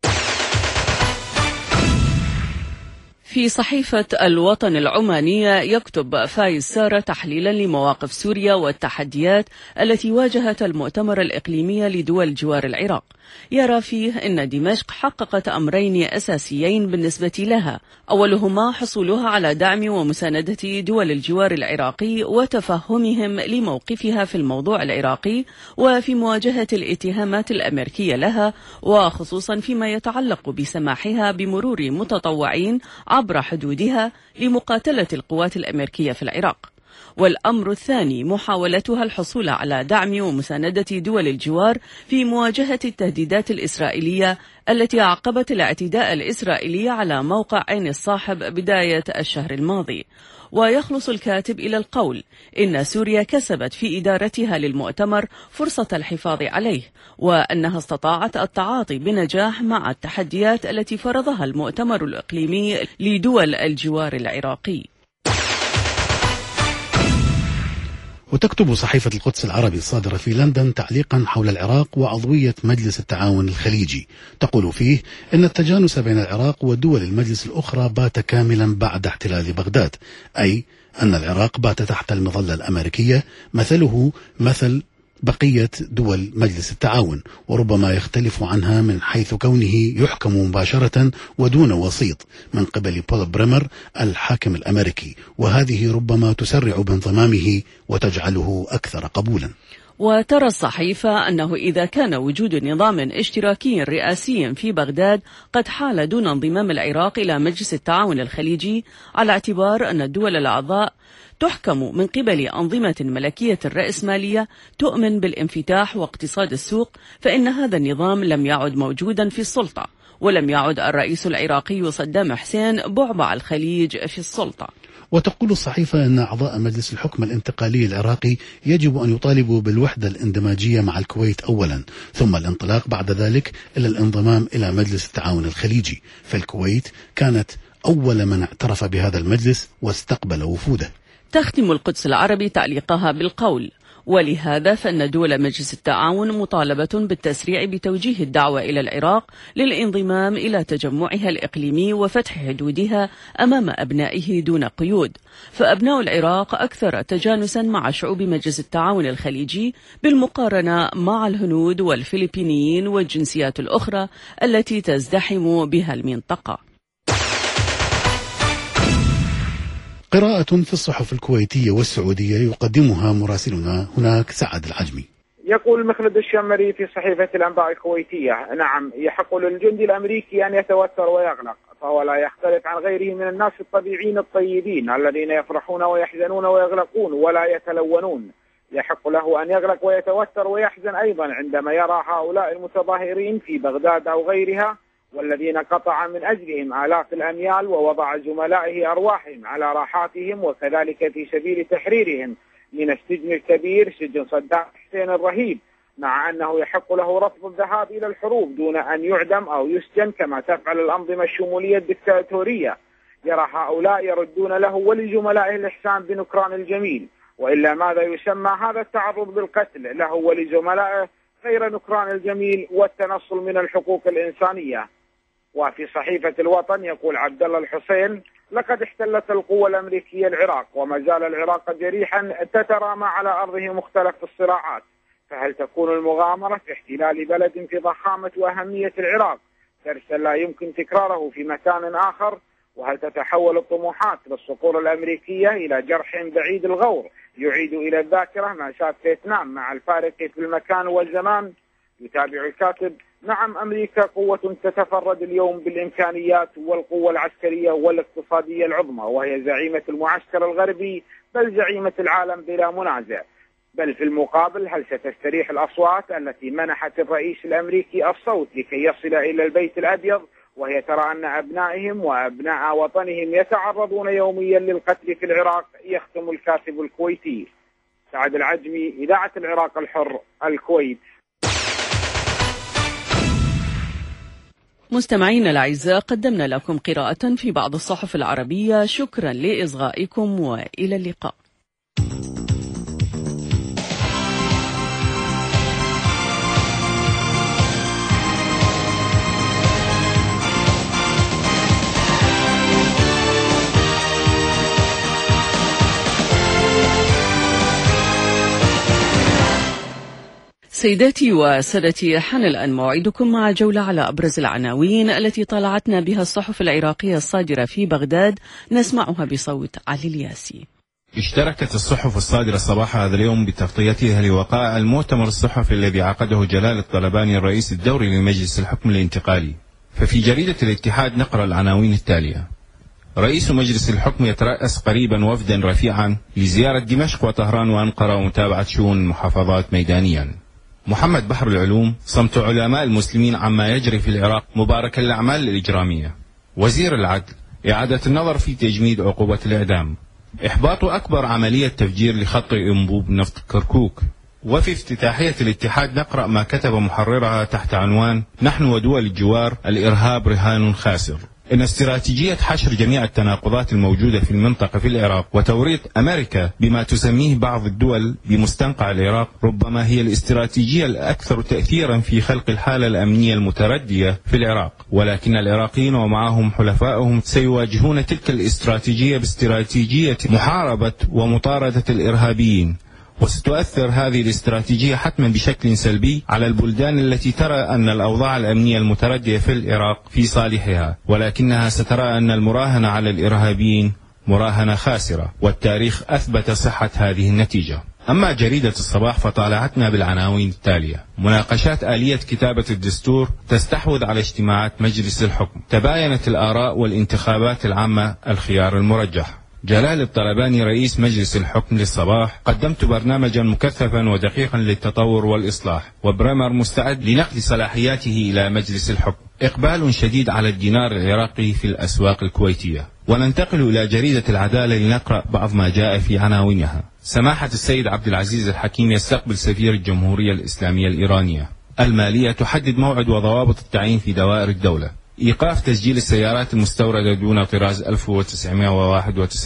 S4: في صحيفة الوطن العمانية يكتب فايز سارة تحليلا لمواقف سوريا والتحديات التي واجهت المؤتمر الإقليمي لدول جوار العراق. يرى فيه أن دمشق حققت أمرين أساسيين بالنسبة لها، أولهما حصولها على دعم ومساندة دول الجوار العراقي وتفهمهم لموقفها في الموضوع العراقي وفي مواجهة الاتهامات الأمريكية لها، وخصوصا فيما يتعلق بسماحها بمرور متطوعين عبر حدودها لمقاتلة القوات الأمريكية في العراق. والأمر الثاني محاولتها الحصول على دعم ومساندة دول الجوار في مواجهة التهديدات الإسرائيلية التي عقبت الاعتداء الإسرائيلي على موقع عين الصاحب بداية الشهر الماضي. ويخلص الكاتب إلى القول إن سوريا كسبت في إدارتها للمؤتمر فرصة الحفاظ عليه، وأنها استطاعت التعاطي بنجاح مع التحديات التي فرضها المؤتمر الإقليمي لدول الجوار العراقي.
S16: وتكتب صحيفة القدس العربي الصادرة في لندن تعليقا حول العراق وعضوية مجلس التعاون الخليجي، تقول فيه إن التجانس بين العراق ودول المجلس الأخرى بات كاملا بعد احتلال بغداد، أي أن العراق بات تحت المظلة الأمريكية، مثله مثل بقية دول مجلس التعاون، وربما يختلف عنها من حيث كونه يحكم مباشرة ودون وسيط من قبل بول بريمر الحاكم الأمريكي، وهذه ربما تسرع بانضمامه وتجعله أكثر قبولا.
S4: وترى الصحيفة أنه إذا كان وجود نظام اشتراكي رئاسي في بغداد قد حال دون انضمام العراق إلى مجلس التعاون الخليجي، على اعتبار أن الدول الأعضاء تحكم من قبل أنظمة ملكية رأسمالية تؤمن بالانفتاح واقتصاد السوق، فإن هذا النظام لم يعد موجودا في السلطة، ولم يعد الرئيس العراقي صدام حسين بعبع الخليج في السلطة.
S16: وتقول الصحيفة أن أعضاء مجلس الحكم الانتقالي العراقي يجب أن يطالبوا بالوحدة الاندماجية مع الكويت أولا، ثم الانطلاق بعد ذلك إلى الانضمام إلى مجلس التعاون الخليجي، فالكويت كانت أول من اعترف بهذا المجلس واستقبل وفوده.
S4: تختم القدس العربي تعليقها بالقول: ولهذا فإن دول مجلس التعاون مطالبة بالتسريع بتوجيه الدعوة إلى العراق للانضمام إلى تجمعها الإقليمي وفتح حدودها أمام أبنائه دون قيود، فأبناء العراق أكثر تجانسا مع شعوب مجلس التعاون الخليجي بالمقارنة مع الهنود والفلبينيين والجنسيات الأخرى التي تزدحم بها المنطقة.
S16: قراءة في الصحف الكويتية والسعودية يقدمها مراسلنا هناك سعد العجمي.
S12: يقول مخلد الشمري في صحيفة الأنباء الكويتية: نعم، يحق للجندي الأمريكي أن يتوتر ويغلق، فهو لا يختلف عن غيره من الناس الطبيعيين الطيبين الذين يفرحون ويحزنون ويغلقون ولا يتلونون. يحق له أن يغلق ويتوتر ويحزن أيضا عندما يرى هؤلاء المتظاهرين في بغداد أو غيرها، والذين قطع من أجلهم آلاف الأميال ووضع زملائه أرواحهم على راحاتهم، وكذلك في سبيل تحريرهم من السجن الكبير سجن صدام حسين الرهيب، مع أنه يحق له رفض الذهاب إلى الحروب دون أن يعدم أو يسجن كما تفعل الأنظمة الشمولية الدكتاتورية. يرى هؤلاء يردون له ولزملائه الإحسان بنكران الجميل، وإلا ماذا يسمى هذا التعرض بالقتل له ولزملائه غير نكران الجميل والتنصل من الحقوق الإنسانية. وفي صحيفة الوطن يقول عبد الله الحسين: لقد احتلت القوة الأمريكية العراق، وما زال العراق جريحا تترامى على أرضه مختلف الصراعات، فهل تكون المغامرة في احتلال بلد في ضخامة وأهمية العراق درسا لا يمكن تكراره في مكان آخر؟ وهل تتحول الطموحات للصقور الأمريكية إلى جرح بعيد الغور يعيد إلى الذاكرة مأساة فيتنام مع الفارق في المكان والزمان؟ يتابع الكاتب: نعم، أمريكا قوة تتفرد اليوم بالإمكانيات والقوة العسكرية والاقتصادية العظمى، وهي زعيمة المعسكر الغربي بل زعيمة العالم بلا منازع. بل في المقابل، هل ستستريح الأصوات التي منحت الرئيس الأمريكي الصوت لكي يصل إلى البيت الأبيض وهي ترى أن أبنائهم وأبناء وطنهم يتعرضون يوميا للقتل في العراق؟ يختم الكاتب الكويتي. سعد العجمي، إذاعة العراق الحر، الكويت.
S4: مستمعينا الأعزاء، قدمنا لكم قراءة في بعض الصحف العربية. شكرا لإصغائكم وإلى اللقاء. سيداتي وسادتي، حان الآن موعدكم مع جولة على أبرز العناوين التي طلعتنا بها الصحف العراقية الصادرة في بغداد، نسمعها بصوت علي الياسي.
S8: اشتركت الصحف الصادرة صباح هذا اليوم بتغطيتها لوقائع المؤتمر الصحفي الذي عقده جلال الطلباني الرئيس الدوري لمجلس الحكم الانتقالي. ففي جريدة الاتحاد نقرأ العناوين التالية: رئيس مجلس الحكم يترأس قريبا وفدا رفيعا لزيارة دمشق وطهران وأنقرة ومتابعة شؤون المحافظات ميدانيا. محمد بحر العلوم: صمت علماء المسلمين عما يجري في العراق مبارك الأعمال الإجرامية. وزير العدل: إعادة النظر في تجميد عقوبة الإعدام. إحباط أكبر عملية تفجير لخط أنبوب نفط كركوك. وفي افتتاحية الاتحاد نقرأ ما كتب محررها تحت عنوان: نحن ودول الجوار الإرهاب رهان خاسر. إن استراتيجية حشر جميع التناقضات الموجودة في المنطقة في العراق وتوريط أمريكا بما تسميه بعض الدول بمستنقع العراق ربما هي الاستراتيجية الأكثر تأثيرا في خلق الحالة الأمنية المتردية في العراق، ولكن العراقيين ومعهم حلفائهم سيواجهون تلك الاستراتيجية باستراتيجية محاربة ومطاردة الإرهابيين، وستؤثر هذه الاستراتيجية حتما بشكل سلبي على البلدان التي ترى أن الأوضاع الأمنية المتردية في العراق في صالحها، ولكنها سترى أن المراهنة على الإرهابيين مراهنة خاسرة، والتاريخ أثبت صحة هذه النتيجة. أما جريدة الصباح فطالعتنا بالعناوين التالية: مناقشات آلية كتابة الدستور تستحوذ على اجتماعات مجلس الحكم، تباينت الآراء والانتخابات العامة الخيار المرجح. جلال الطلباني رئيس مجلس الحكم للصباح: قدمت برنامجا مكثفا ودقيقا للتطور والإصلاح، وبريمر مستعد لنقل صلاحياته إلى مجلس الحكم. إقبال شديد على الدينار العراقي في الأسواق الكويتية. وننتقل إلى جريدة العدالة لنقرأ بعض ما جاء في عناوينها: سماحة السيد عبد العزيز الحكيم يستقبل سفير الجمهورية الإسلامية الإيرانية. المالية تحدد موعد وضوابط التعيين في دوائر الدولة. إيقاف تسجيل السيارات المستوردة دون طراز ألف وتسعمائة وواحد وتسعين.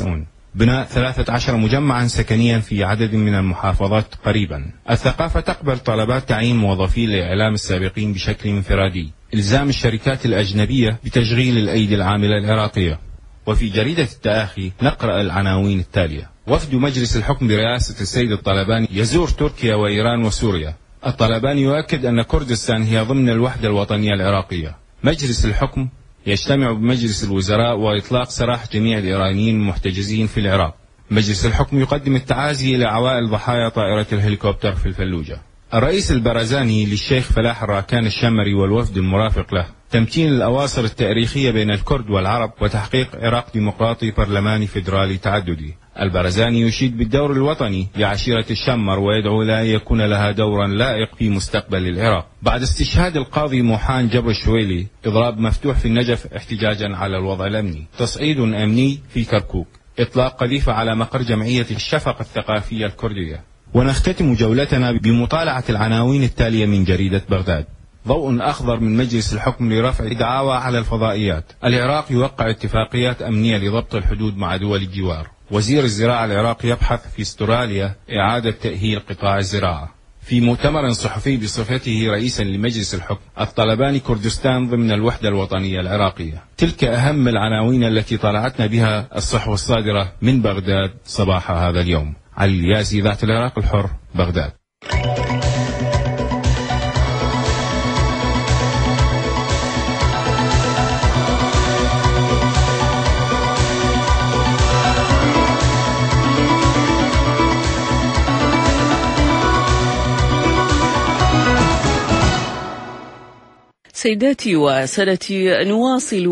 S8: بناء ثلاثة عشر مجمعا سكنيا في عدد من المحافظات قريبا. الثقافة تقبل طلبات تعيين موظفي الإعلام السابقين بشكل انفرادي، إلزام الشركات الأجنبية بتشغيل الأيدي العاملة العراقية. وفي جريدة التآخي نقرأ العناوين التالية: وفد مجلس الحكم برئاسة السيد الطلباني يزور تركيا وإيران وسوريا. الطلباني يؤكد أن كردستان هي ضمن الوحدة الوطنية العراقية. مجلس الحكم يجتمع بمجلس الوزراء وإطلاق سراح جميع الإيرانيين المحتجزين في العراق. مجلس الحكم يقدم التعازي إلى عوائل ضحايا طائرة الهليكوبتر في الفلوجة. الرئيس البرزاني للشيخ فلاح الراكان الشمري والوفد المرافق له تمتين الأواصر التاريخية بين الكرد والعرب وتحقيق عراق ديمقراطي برلماني فيدرالي تعددي. البرزاني يشيد بالدور الوطني لعشيرة الشمر ويدعو لا يكون لها دورا لائق في مستقبل العراق. بعد استشهاد القاضي موحان جبر الشويلي، إضراب مفتوح في النجف احتجاجا على الوضع الأمني، تصعيد أمني في كركوك، إطلاق قذيفة على مقر جمعية الشفق الثقافية الكردية. ونختتم جولتنا بمطالعة العناوين التالية من جريدة بغداد. ضوء أخضر من مجلس الحكم لرفع دعاوى على الفضائيات. العراق يوقع اتفاقيات أمنية لضبط الحدود مع دول الجوار. وزير الزراعة العراقي يبحث في استراليا إعادة تأهيل قطاع الزراعة. في مؤتمر صحفي بصفته رئيسا لمجلس الحكم، الطلباني كردستان ضمن الوحدة الوطنية العراقية. تلك أهم العناوين التي طلعتنا بها الصحوة الصادرة من بغداد صباح هذا اليوم. علي الياسي، ذات العراق الحر، بغداد.
S4: سيداتي وسادتي، نواصل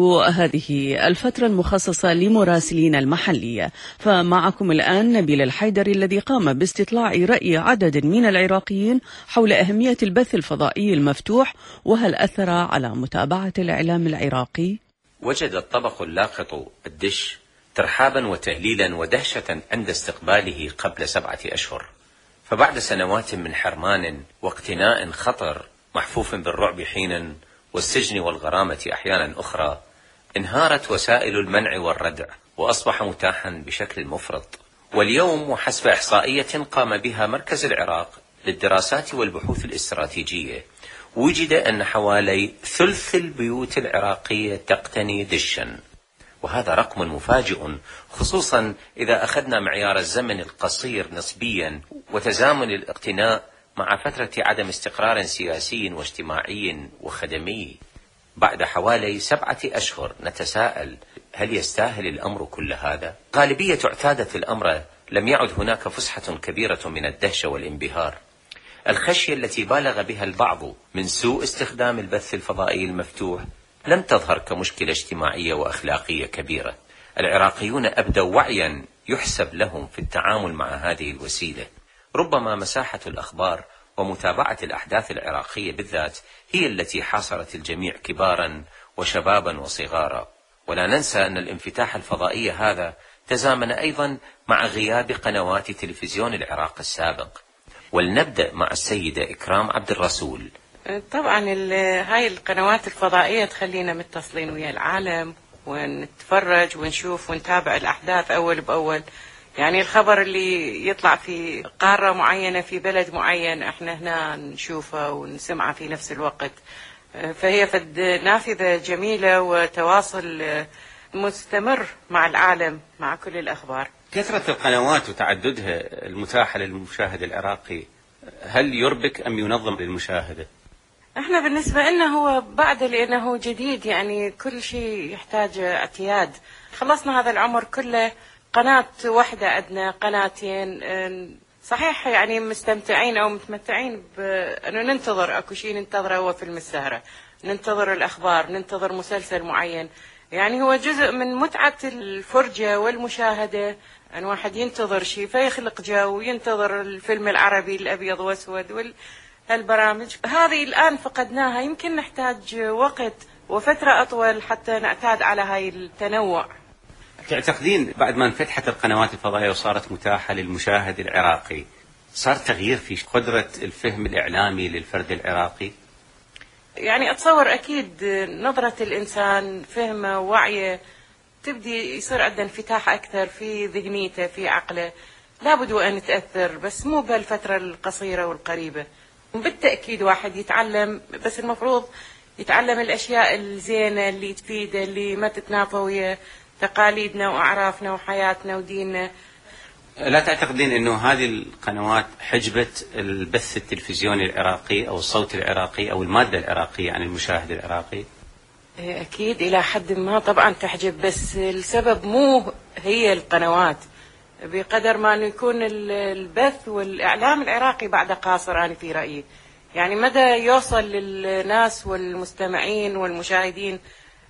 S4: هذه الفترة المخصصة لمراسلين المحلية، فمعكم الآن نبيل الحيدري الذي قام باستطلاع رأي عدد من العراقيين حول أهمية البث الفضائي المفتوح وهل أثر على متابعة الإعلام العراقي.
S17: وجد الطبق اللاقط الدش ترحابا وتهليلا ودهشة عند استقباله قبل سبعة أشهر، فبعد سنوات من حرمان واقتناء خطر محفوف بالرعب حينا والسجن والغرامة أحيانا أخرى، انهارت وسائل المنع والردع وأصبح متاحا بشكل مفرط. واليوم وحسب إحصائية قام بها مركز العراق للدراسات والبحوث الاستراتيجية، وجد أن حوالي ثلث البيوت العراقية تقتني دشا، وهذا رقم مفاجئ خصوصا إذا أخذنا معيار الزمن القصير نسبيا وتزامن الاقتناء مع فترة عدم استقرار سياسي واجتماعي وخدمي. بعد حوالي سبعة أشهر نتساءل، هل يستاهل الأمر كل هذا؟ غالبية اعتادت الأمر، لم يعد هناك فسحة كبيرة من الدهشة والانبهار. الخشية التي بالغ بها البعض من سوء استخدام البث الفضائي المفتوح لم تظهر كمشكلة اجتماعية وأخلاقية كبيرة. العراقيون أبدوا وعيا يحسب لهم في التعامل مع هذه الوسيلة. ربما مساحة الأخبار ومتابعة الأحداث العراقية بالذات هي التي حاصرت الجميع كبارا وشبابا وصغارا. ولا ننسى أن الانفتاح الفضائي هذا تزامن أيضا مع غياب قنوات تلفزيون العراق السابق. ولنبدأ مع السيدة إكرام عبد الرسول.
S18: طبعا هاي القنوات الفضائية تخلينا متصلين ويا العالم ونتفرج ونشوف ونتابع الأحداث أول بأول. يعني الخبر اللي يطلع في قارة معينة في بلد معين احنا هنا نشوفه ونسمعه في نفس الوقت، فهي فد نافذة جميلة وتواصل مستمر مع العالم مع كل الأخبار.
S17: كثرة القنوات وتعددها المتاحة للمشاهد العراقي هل يربك أم ينظم للمشاهدة؟
S18: احنا بالنسبة لنا هو بعد لأنه جديد، يعني كل شيء يحتاج اعتياد. خلصنا هذا العمر كله قناة واحدة عندنا، قناتين، صحيح يعني مستمتعين أو متمتعين بأنه ننتظر أكو شيء ننتظره هو فيلم السهرة، ننتظر الأخبار، ننتظر مسلسل معين. يعني هو جزء من متعة الفرجة والمشاهدة أن واحد ينتظر شيء فيخلق جو، ينتظر الفيلم العربي الأبيض وأسود والبرامج هذه الآن فقدناها. يمكن نحتاج وقت وفترة أطول حتى نعتاد على هاي التنوع.
S17: تعتقدين بعد ما انفتحت القنوات الفضائية وصارت متاحة للمشاهد العراقي صار تغيير في قدرة الفهم الإعلامي للفرد العراقي؟
S18: يعني أتصور أكيد نظرة الإنسان، فهمه، وعيه تبدي يصير عنده انفتاح أكثر في ذهنيته في عقله، لابد وأن تأثر، بس مو بهالفترة القصيرة والقريبة. بالتأكيد واحد يتعلم، بس المفروض يتعلم الأشياء الزينة اللي تفيده، اللي ما تتنافى ويا تقاليدنا وأعرافنا وحياتنا وديننا.
S17: لا تعتقدين أنه هذه القنوات حجبت البث التلفزيوني العراقي أو الصوت العراقي أو المادة العراقية عن المشاهد العراقي؟
S18: أكيد إلى حد ما طبعا تحجب، بس السبب مو هي القنوات، بقدر ما أنه يكون البث والإعلام العراقي بعد قاصر. أنا في رأيي يعني مدى يوصل للناس والمستمعين والمشاهدين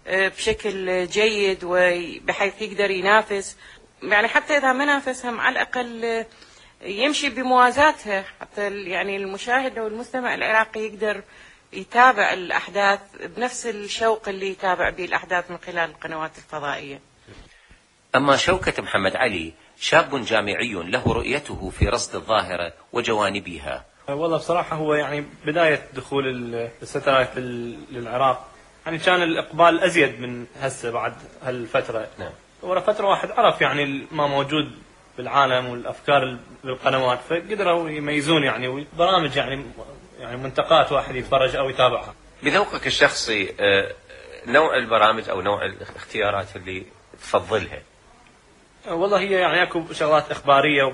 S18: بشكل جيد وبحيث يقدر ينافس، يعني حتى إذا ما نافسهم على الأقل يمشي بموازاتها، حتى يعني المشاهد أو المستمع العراقي يقدر يتابع الأحداث بنفس الشوق اللي يتابع به الأحداث من خلال القنوات الفضائية.
S17: أما شوكة محمد علي شاب جامعي له رؤيته في رصد الظاهرة وجوانبها.
S19: والله بصراحة هو يعني بداية دخول الستلايت للعراق يعني كان الإقبال أزيد من هسه بعد هالفترة.
S17: نعم.
S19: ورا فترة واحد عرف يعني ما موجود بالعالم والأفكار بالقنوات، فقدروا يميزون يعني برامج يعني يعني منتقات واحد يتفرج أو يتابعها.
S17: بذوقك الشخصي نوع البرامج أو نوع الاختيارات اللي تفضلها؟
S19: والله هي يعني اكو شغلات اخباريه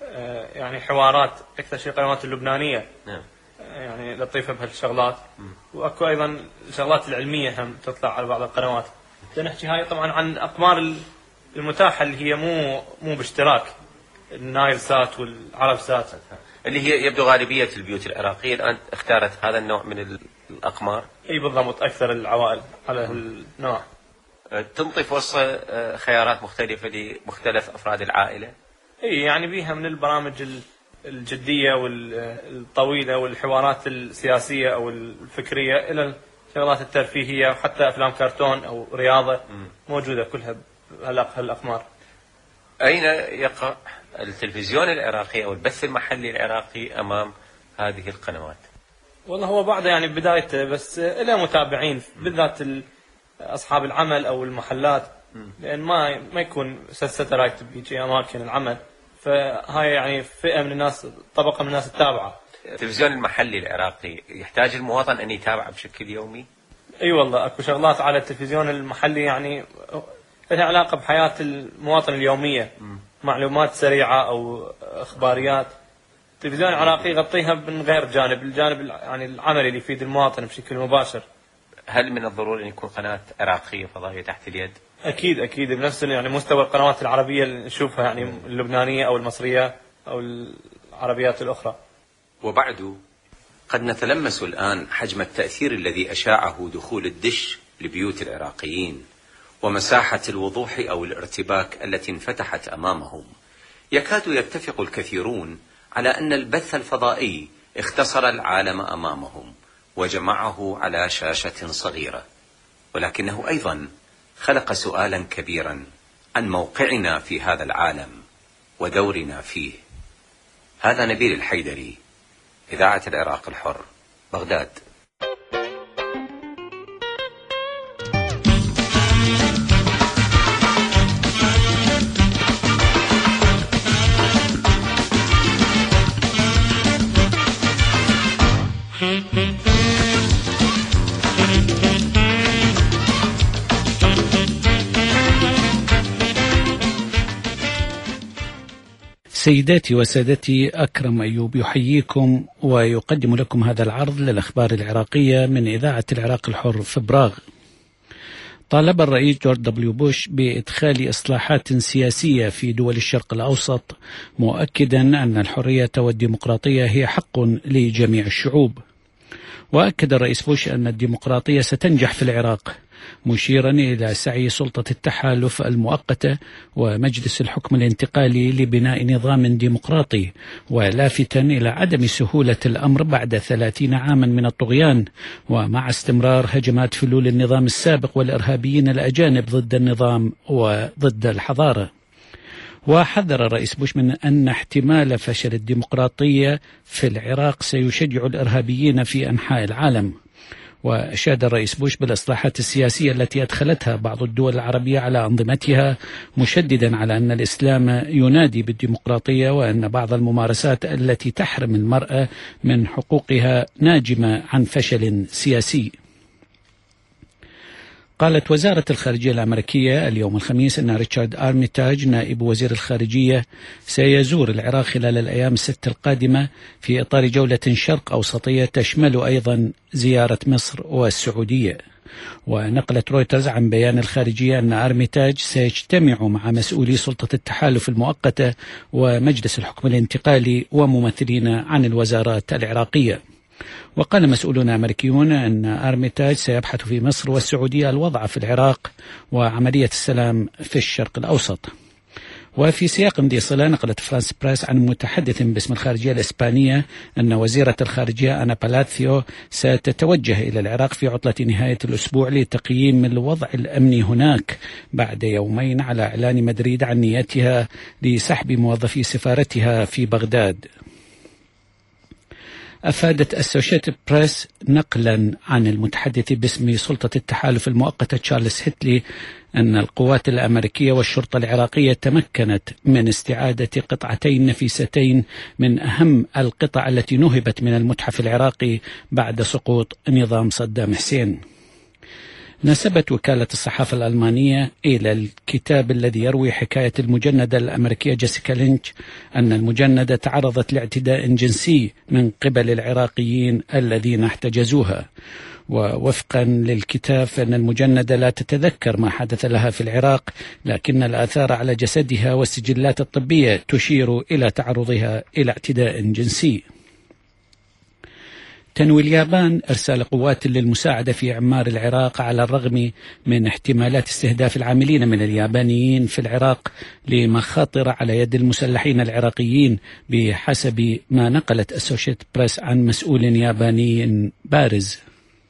S19: يعني حوارات اكثر شيء القنوات اللبنانيه.
S17: نعم.
S19: يعني لطيفه بهالشغلات، واكو ايضا الشغلات العلميه هم تطلع على بعض القنوات. نحكي هاي طبعا عن الاقمار المتاحه اللي هي مو مو باشتراك، النايل سات والعرب سات
S17: اللي هي يبدو غالبيه البيوت العراقيه الان اختارت هذا النوع من الاقمار.
S19: اي بالضبط، اكثر العوائل على هالنوع.
S17: تنطي فرصة خيارات مختلفة لمختلف أفراد العائلة؟
S19: إيه يعني بيها من البرامج الجدية والطويلة والحوارات السياسية أو الفكرية إلى الشغلات الترفيهية وحتى أفلام كرتون أو رياضة. م. موجودة كلها هالأقمار.
S17: أين يقع التلفزيون العراقي أو البث المحلي العراقي أمام هذه القنوات؟
S19: والله هو بعده يعني بدايته، بس إلى متابعين بالذات أصحاب العمل أو المحلات، لأن ما ما يكون ستلايت بيجي أماكن العمل، فهاي يعني فئة من الناس، طبقة من الناس التابعة.
S17: التلفزيون المحلي العراقي يحتاج المواطن أن يتابع بشكل يومي؟
S19: أي والله أكو شغلات على التلفزيون المحلي يعني لها علاقة بحياة المواطن اليومية. م. معلومات سريعة أو إخباريات. التلفزيون العراقي يغطيها من غير جانب، الجانب يعني العملي اللي يفيد المواطن بشكل مباشر.
S17: هل من الضروري أن يكون قناة عراقية فضائية تحت اليد؟
S19: أكيد أكيد، بنفس يعني مستوى القنوات العربية اللي نشوفها يعني اللبنانية أو المصرية أو العربيات الأخرى.
S17: وبعد قد نتلمس الآن حجم التأثير الذي أشاعه دخول الدش لبيوت العراقيين ومساحة الوضوح أو الارتباك التي انفتحت أمامهم. يكاد يتفق الكثيرون على أن البث الفضائي اختصر العالم أمامهم وجمعه على شاشة صغيرة، ولكنه أيضا خلق سؤالا كبيرا عن موقعنا في هذا العالم ودورنا فيه. هذا نبيل الحيدري، إذاعة العراق الحر، بغداد.
S2: سيداتي وسادتي، أكرم أيوب يحييكم ويقدم لكم هذا العرض للأخبار العراقية من إذاعة العراق الحر في براغ. طالب الرئيس جورج دبليو بوش بإدخال إصلاحات سياسية في دول الشرق الأوسط، مؤكدا أن الحرية والديمقراطية هي حق لجميع الشعوب. وأكد الرئيس بوش أن الديمقراطية ستنجح في العراق، مشيرا إلى سعي سلطة التحالف المؤقتة ومجلس الحكم الانتقالي لبناء نظام ديمقراطي، ولافتا إلى عدم سهولة الأمر بعد ثلاثين عاما من الطغيان، ومع استمرار هجمات فلول النظام السابق والإرهابيين الأجانب ضد النظام وضد الحضارة. وحذر الرئيس بوش من أن احتمال فشل الديمقراطية في العراق سيشجع الإرهابيين في أنحاء العالم. وأشاد الرئيس بوش بالإصلاحات السياسية التي أدخلتها بعض الدول العربية على أنظمتها، مشددا على أن الإسلام ينادي بالديمقراطية وأن بعض الممارسات التي تحرم المرأة من حقوقها ناجمة عن فشل سياسي. قالت وزارة الخارجية الأمريكية اليوم الخميس أن ريتشارد آرميتاج نائب وزير الخارجية سيزور العراق خلال الأيام الست القادمة في إطار جولة شرق أوسطية تشمل أيضا زيارة مصر والسعودية. ونقلت رويترز عن بيان الخارجية أن آرميتاج سيجتمع مع مسؤولي سلطة التحالف المؤقتة ومجلس الحكم الانتقالي وممثلين عن الوزارات العراقية. وقال مسؤولون أمريكيون أن آرميتاج سيبحث في مصر والسعودية الوضع في العراق وعملية السلام في الشرق الأوسط. وفي سياق ذي صلة نقلت فرانس بريس عن متحدث باسم الخارجية الإسبانية أن وزيرة الخارجية أنا بالاثيو ستتوجه إلى العراق في عطلة نهاية الأسبوع لتقييم الوضع الأمني هناك بعد يومين على إعلان مدريد عن نيتها لسحب موظفي سفارتها في بغداد. أفادت أسوشيتد بريس نقلا عن المتحدث باسم سلطة التحالف المؤقتة تشارلز هيتلي أن القوات الأمريكية والشرطة العراقية تمكنت من استعادة قطعتين نفيستين من أهم القطع التي نهبت من المتحف العراقي بعد سقوط نظام صدام حسين. نسبت وكالة الصحافة الألمانية إلى الكتاب الذي يروي حكاية المجندة الأمريكية جيسيكا لينش أن المجندة تعرضت لاعتداء جنسي من قبل العراقيين الذين احتجزوها. ووفقا للكتاب فإن المجندة لا تتذكر ما حدث لها في العراق، لكن الآثار على جسدها والسجلات الطبية تشير إلى تعرضها إلى اعتداء جنسي. تنوي اليابان إرسال قوات للمساعدة في إعمار العراق على الرغم من احتمالات استهداف العاملين من اليابانيين في العراق لمخاطر على يد المسلحين العراقيين، بحسب ما نقلت أسوشيت بريس عن مسؤول ياباني بارز.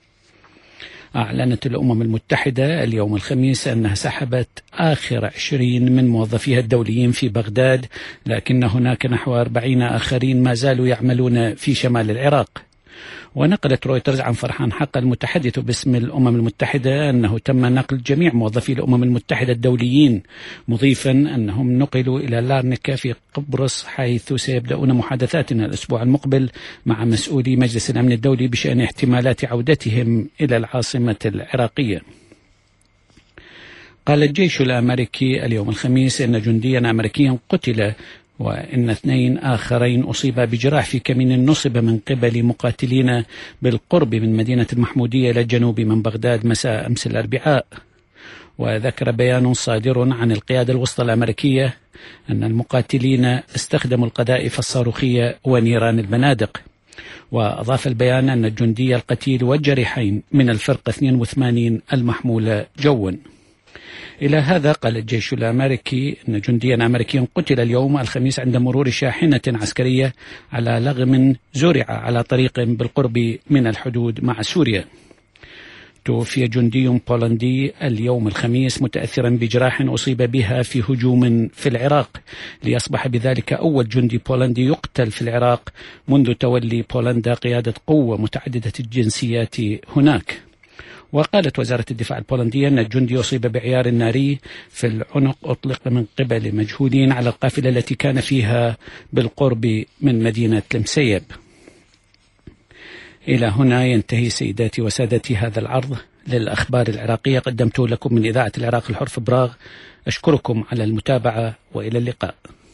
S2: أعلنت الأمم المتحدة اليوم الخميس أنها سحبت آخر عشرين من موظفيها الدوليين في بغداد، لكن هناك نحو أربعين آخرين ما زالوا يعملون في شمال العراق. ونقلت رويترز عن فرحان حق المتحدث باسم الأمم المتحدة أنه تم نقل جميع موظفي الأمم المتحدة الدوليين، مضيفا أنهم نقلوا إلى لارنكا في قبرص، حيث سيبدأون محادثاتنا الأسبوع المقبل مع مسؤولي مجلس الأمن الدولي بشأن احتمالات عودتهم إلى العاصمة العراقية. قال الجيش الأمريكي اليوم الخميس أن جنديا أمريكيا قتل وإن اثنين آخرين أصيبا بجراح في كمين نصب من قبل مقاتلين بالقرب من مدينة المحمودية إلى الجنوب من بغداد مساء أمس الأربعاء. وذكر بيان صادر عن القيادة الوسطى الأمريكية أن المقاتلين استخدموا القذائف الصاروخية ونيران البنادق. وأضاف البيان أن الجندي القتيل والجريحين من الفرقة اثنين وثمانين المحمولة جوا. إلى هذا قال الجيش الأمريكي أن جنديا أمريكيا قتل اليوم الخميس عند مرور شاحنة عسكرية على لغم زرع على طريق بالقرب من الحدود مع سوريا. توفي جندي بولندي اليوم الخميس متأثرا بجراح أصيب بها في هجوم في العراق، ليصبح بذلك أول جندي بولندي يقتل في العراق منذ تولي بولندا قيادة قوة متعددة الجنسيات هناك. وقالت وزارة الدفاع البولندية أن الجندي أصيب بعيار ناري في العنق أطلق من قبل مجهولين على القافلة التي كان فيها بالقرب من مدينة المسيب. إلى هنا ينتهي سيداتي وسادتي هذا العرض للأخبار العراقية قدمته لكم من إذاعة العراق الحر في براغ. أشكركم على المتابعة وإلى اللقاء.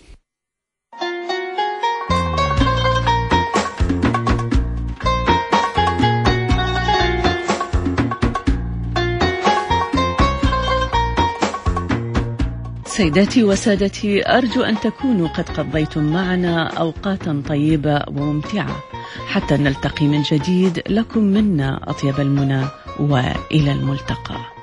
S4: سيداتي وسادتي، أرجو أن تكونوا قد قضيتم معنا أوقاتا طيبة وممتعة. حتى نلتقي من جديد، لكم منا أطيب المنى وإلى الملتقى.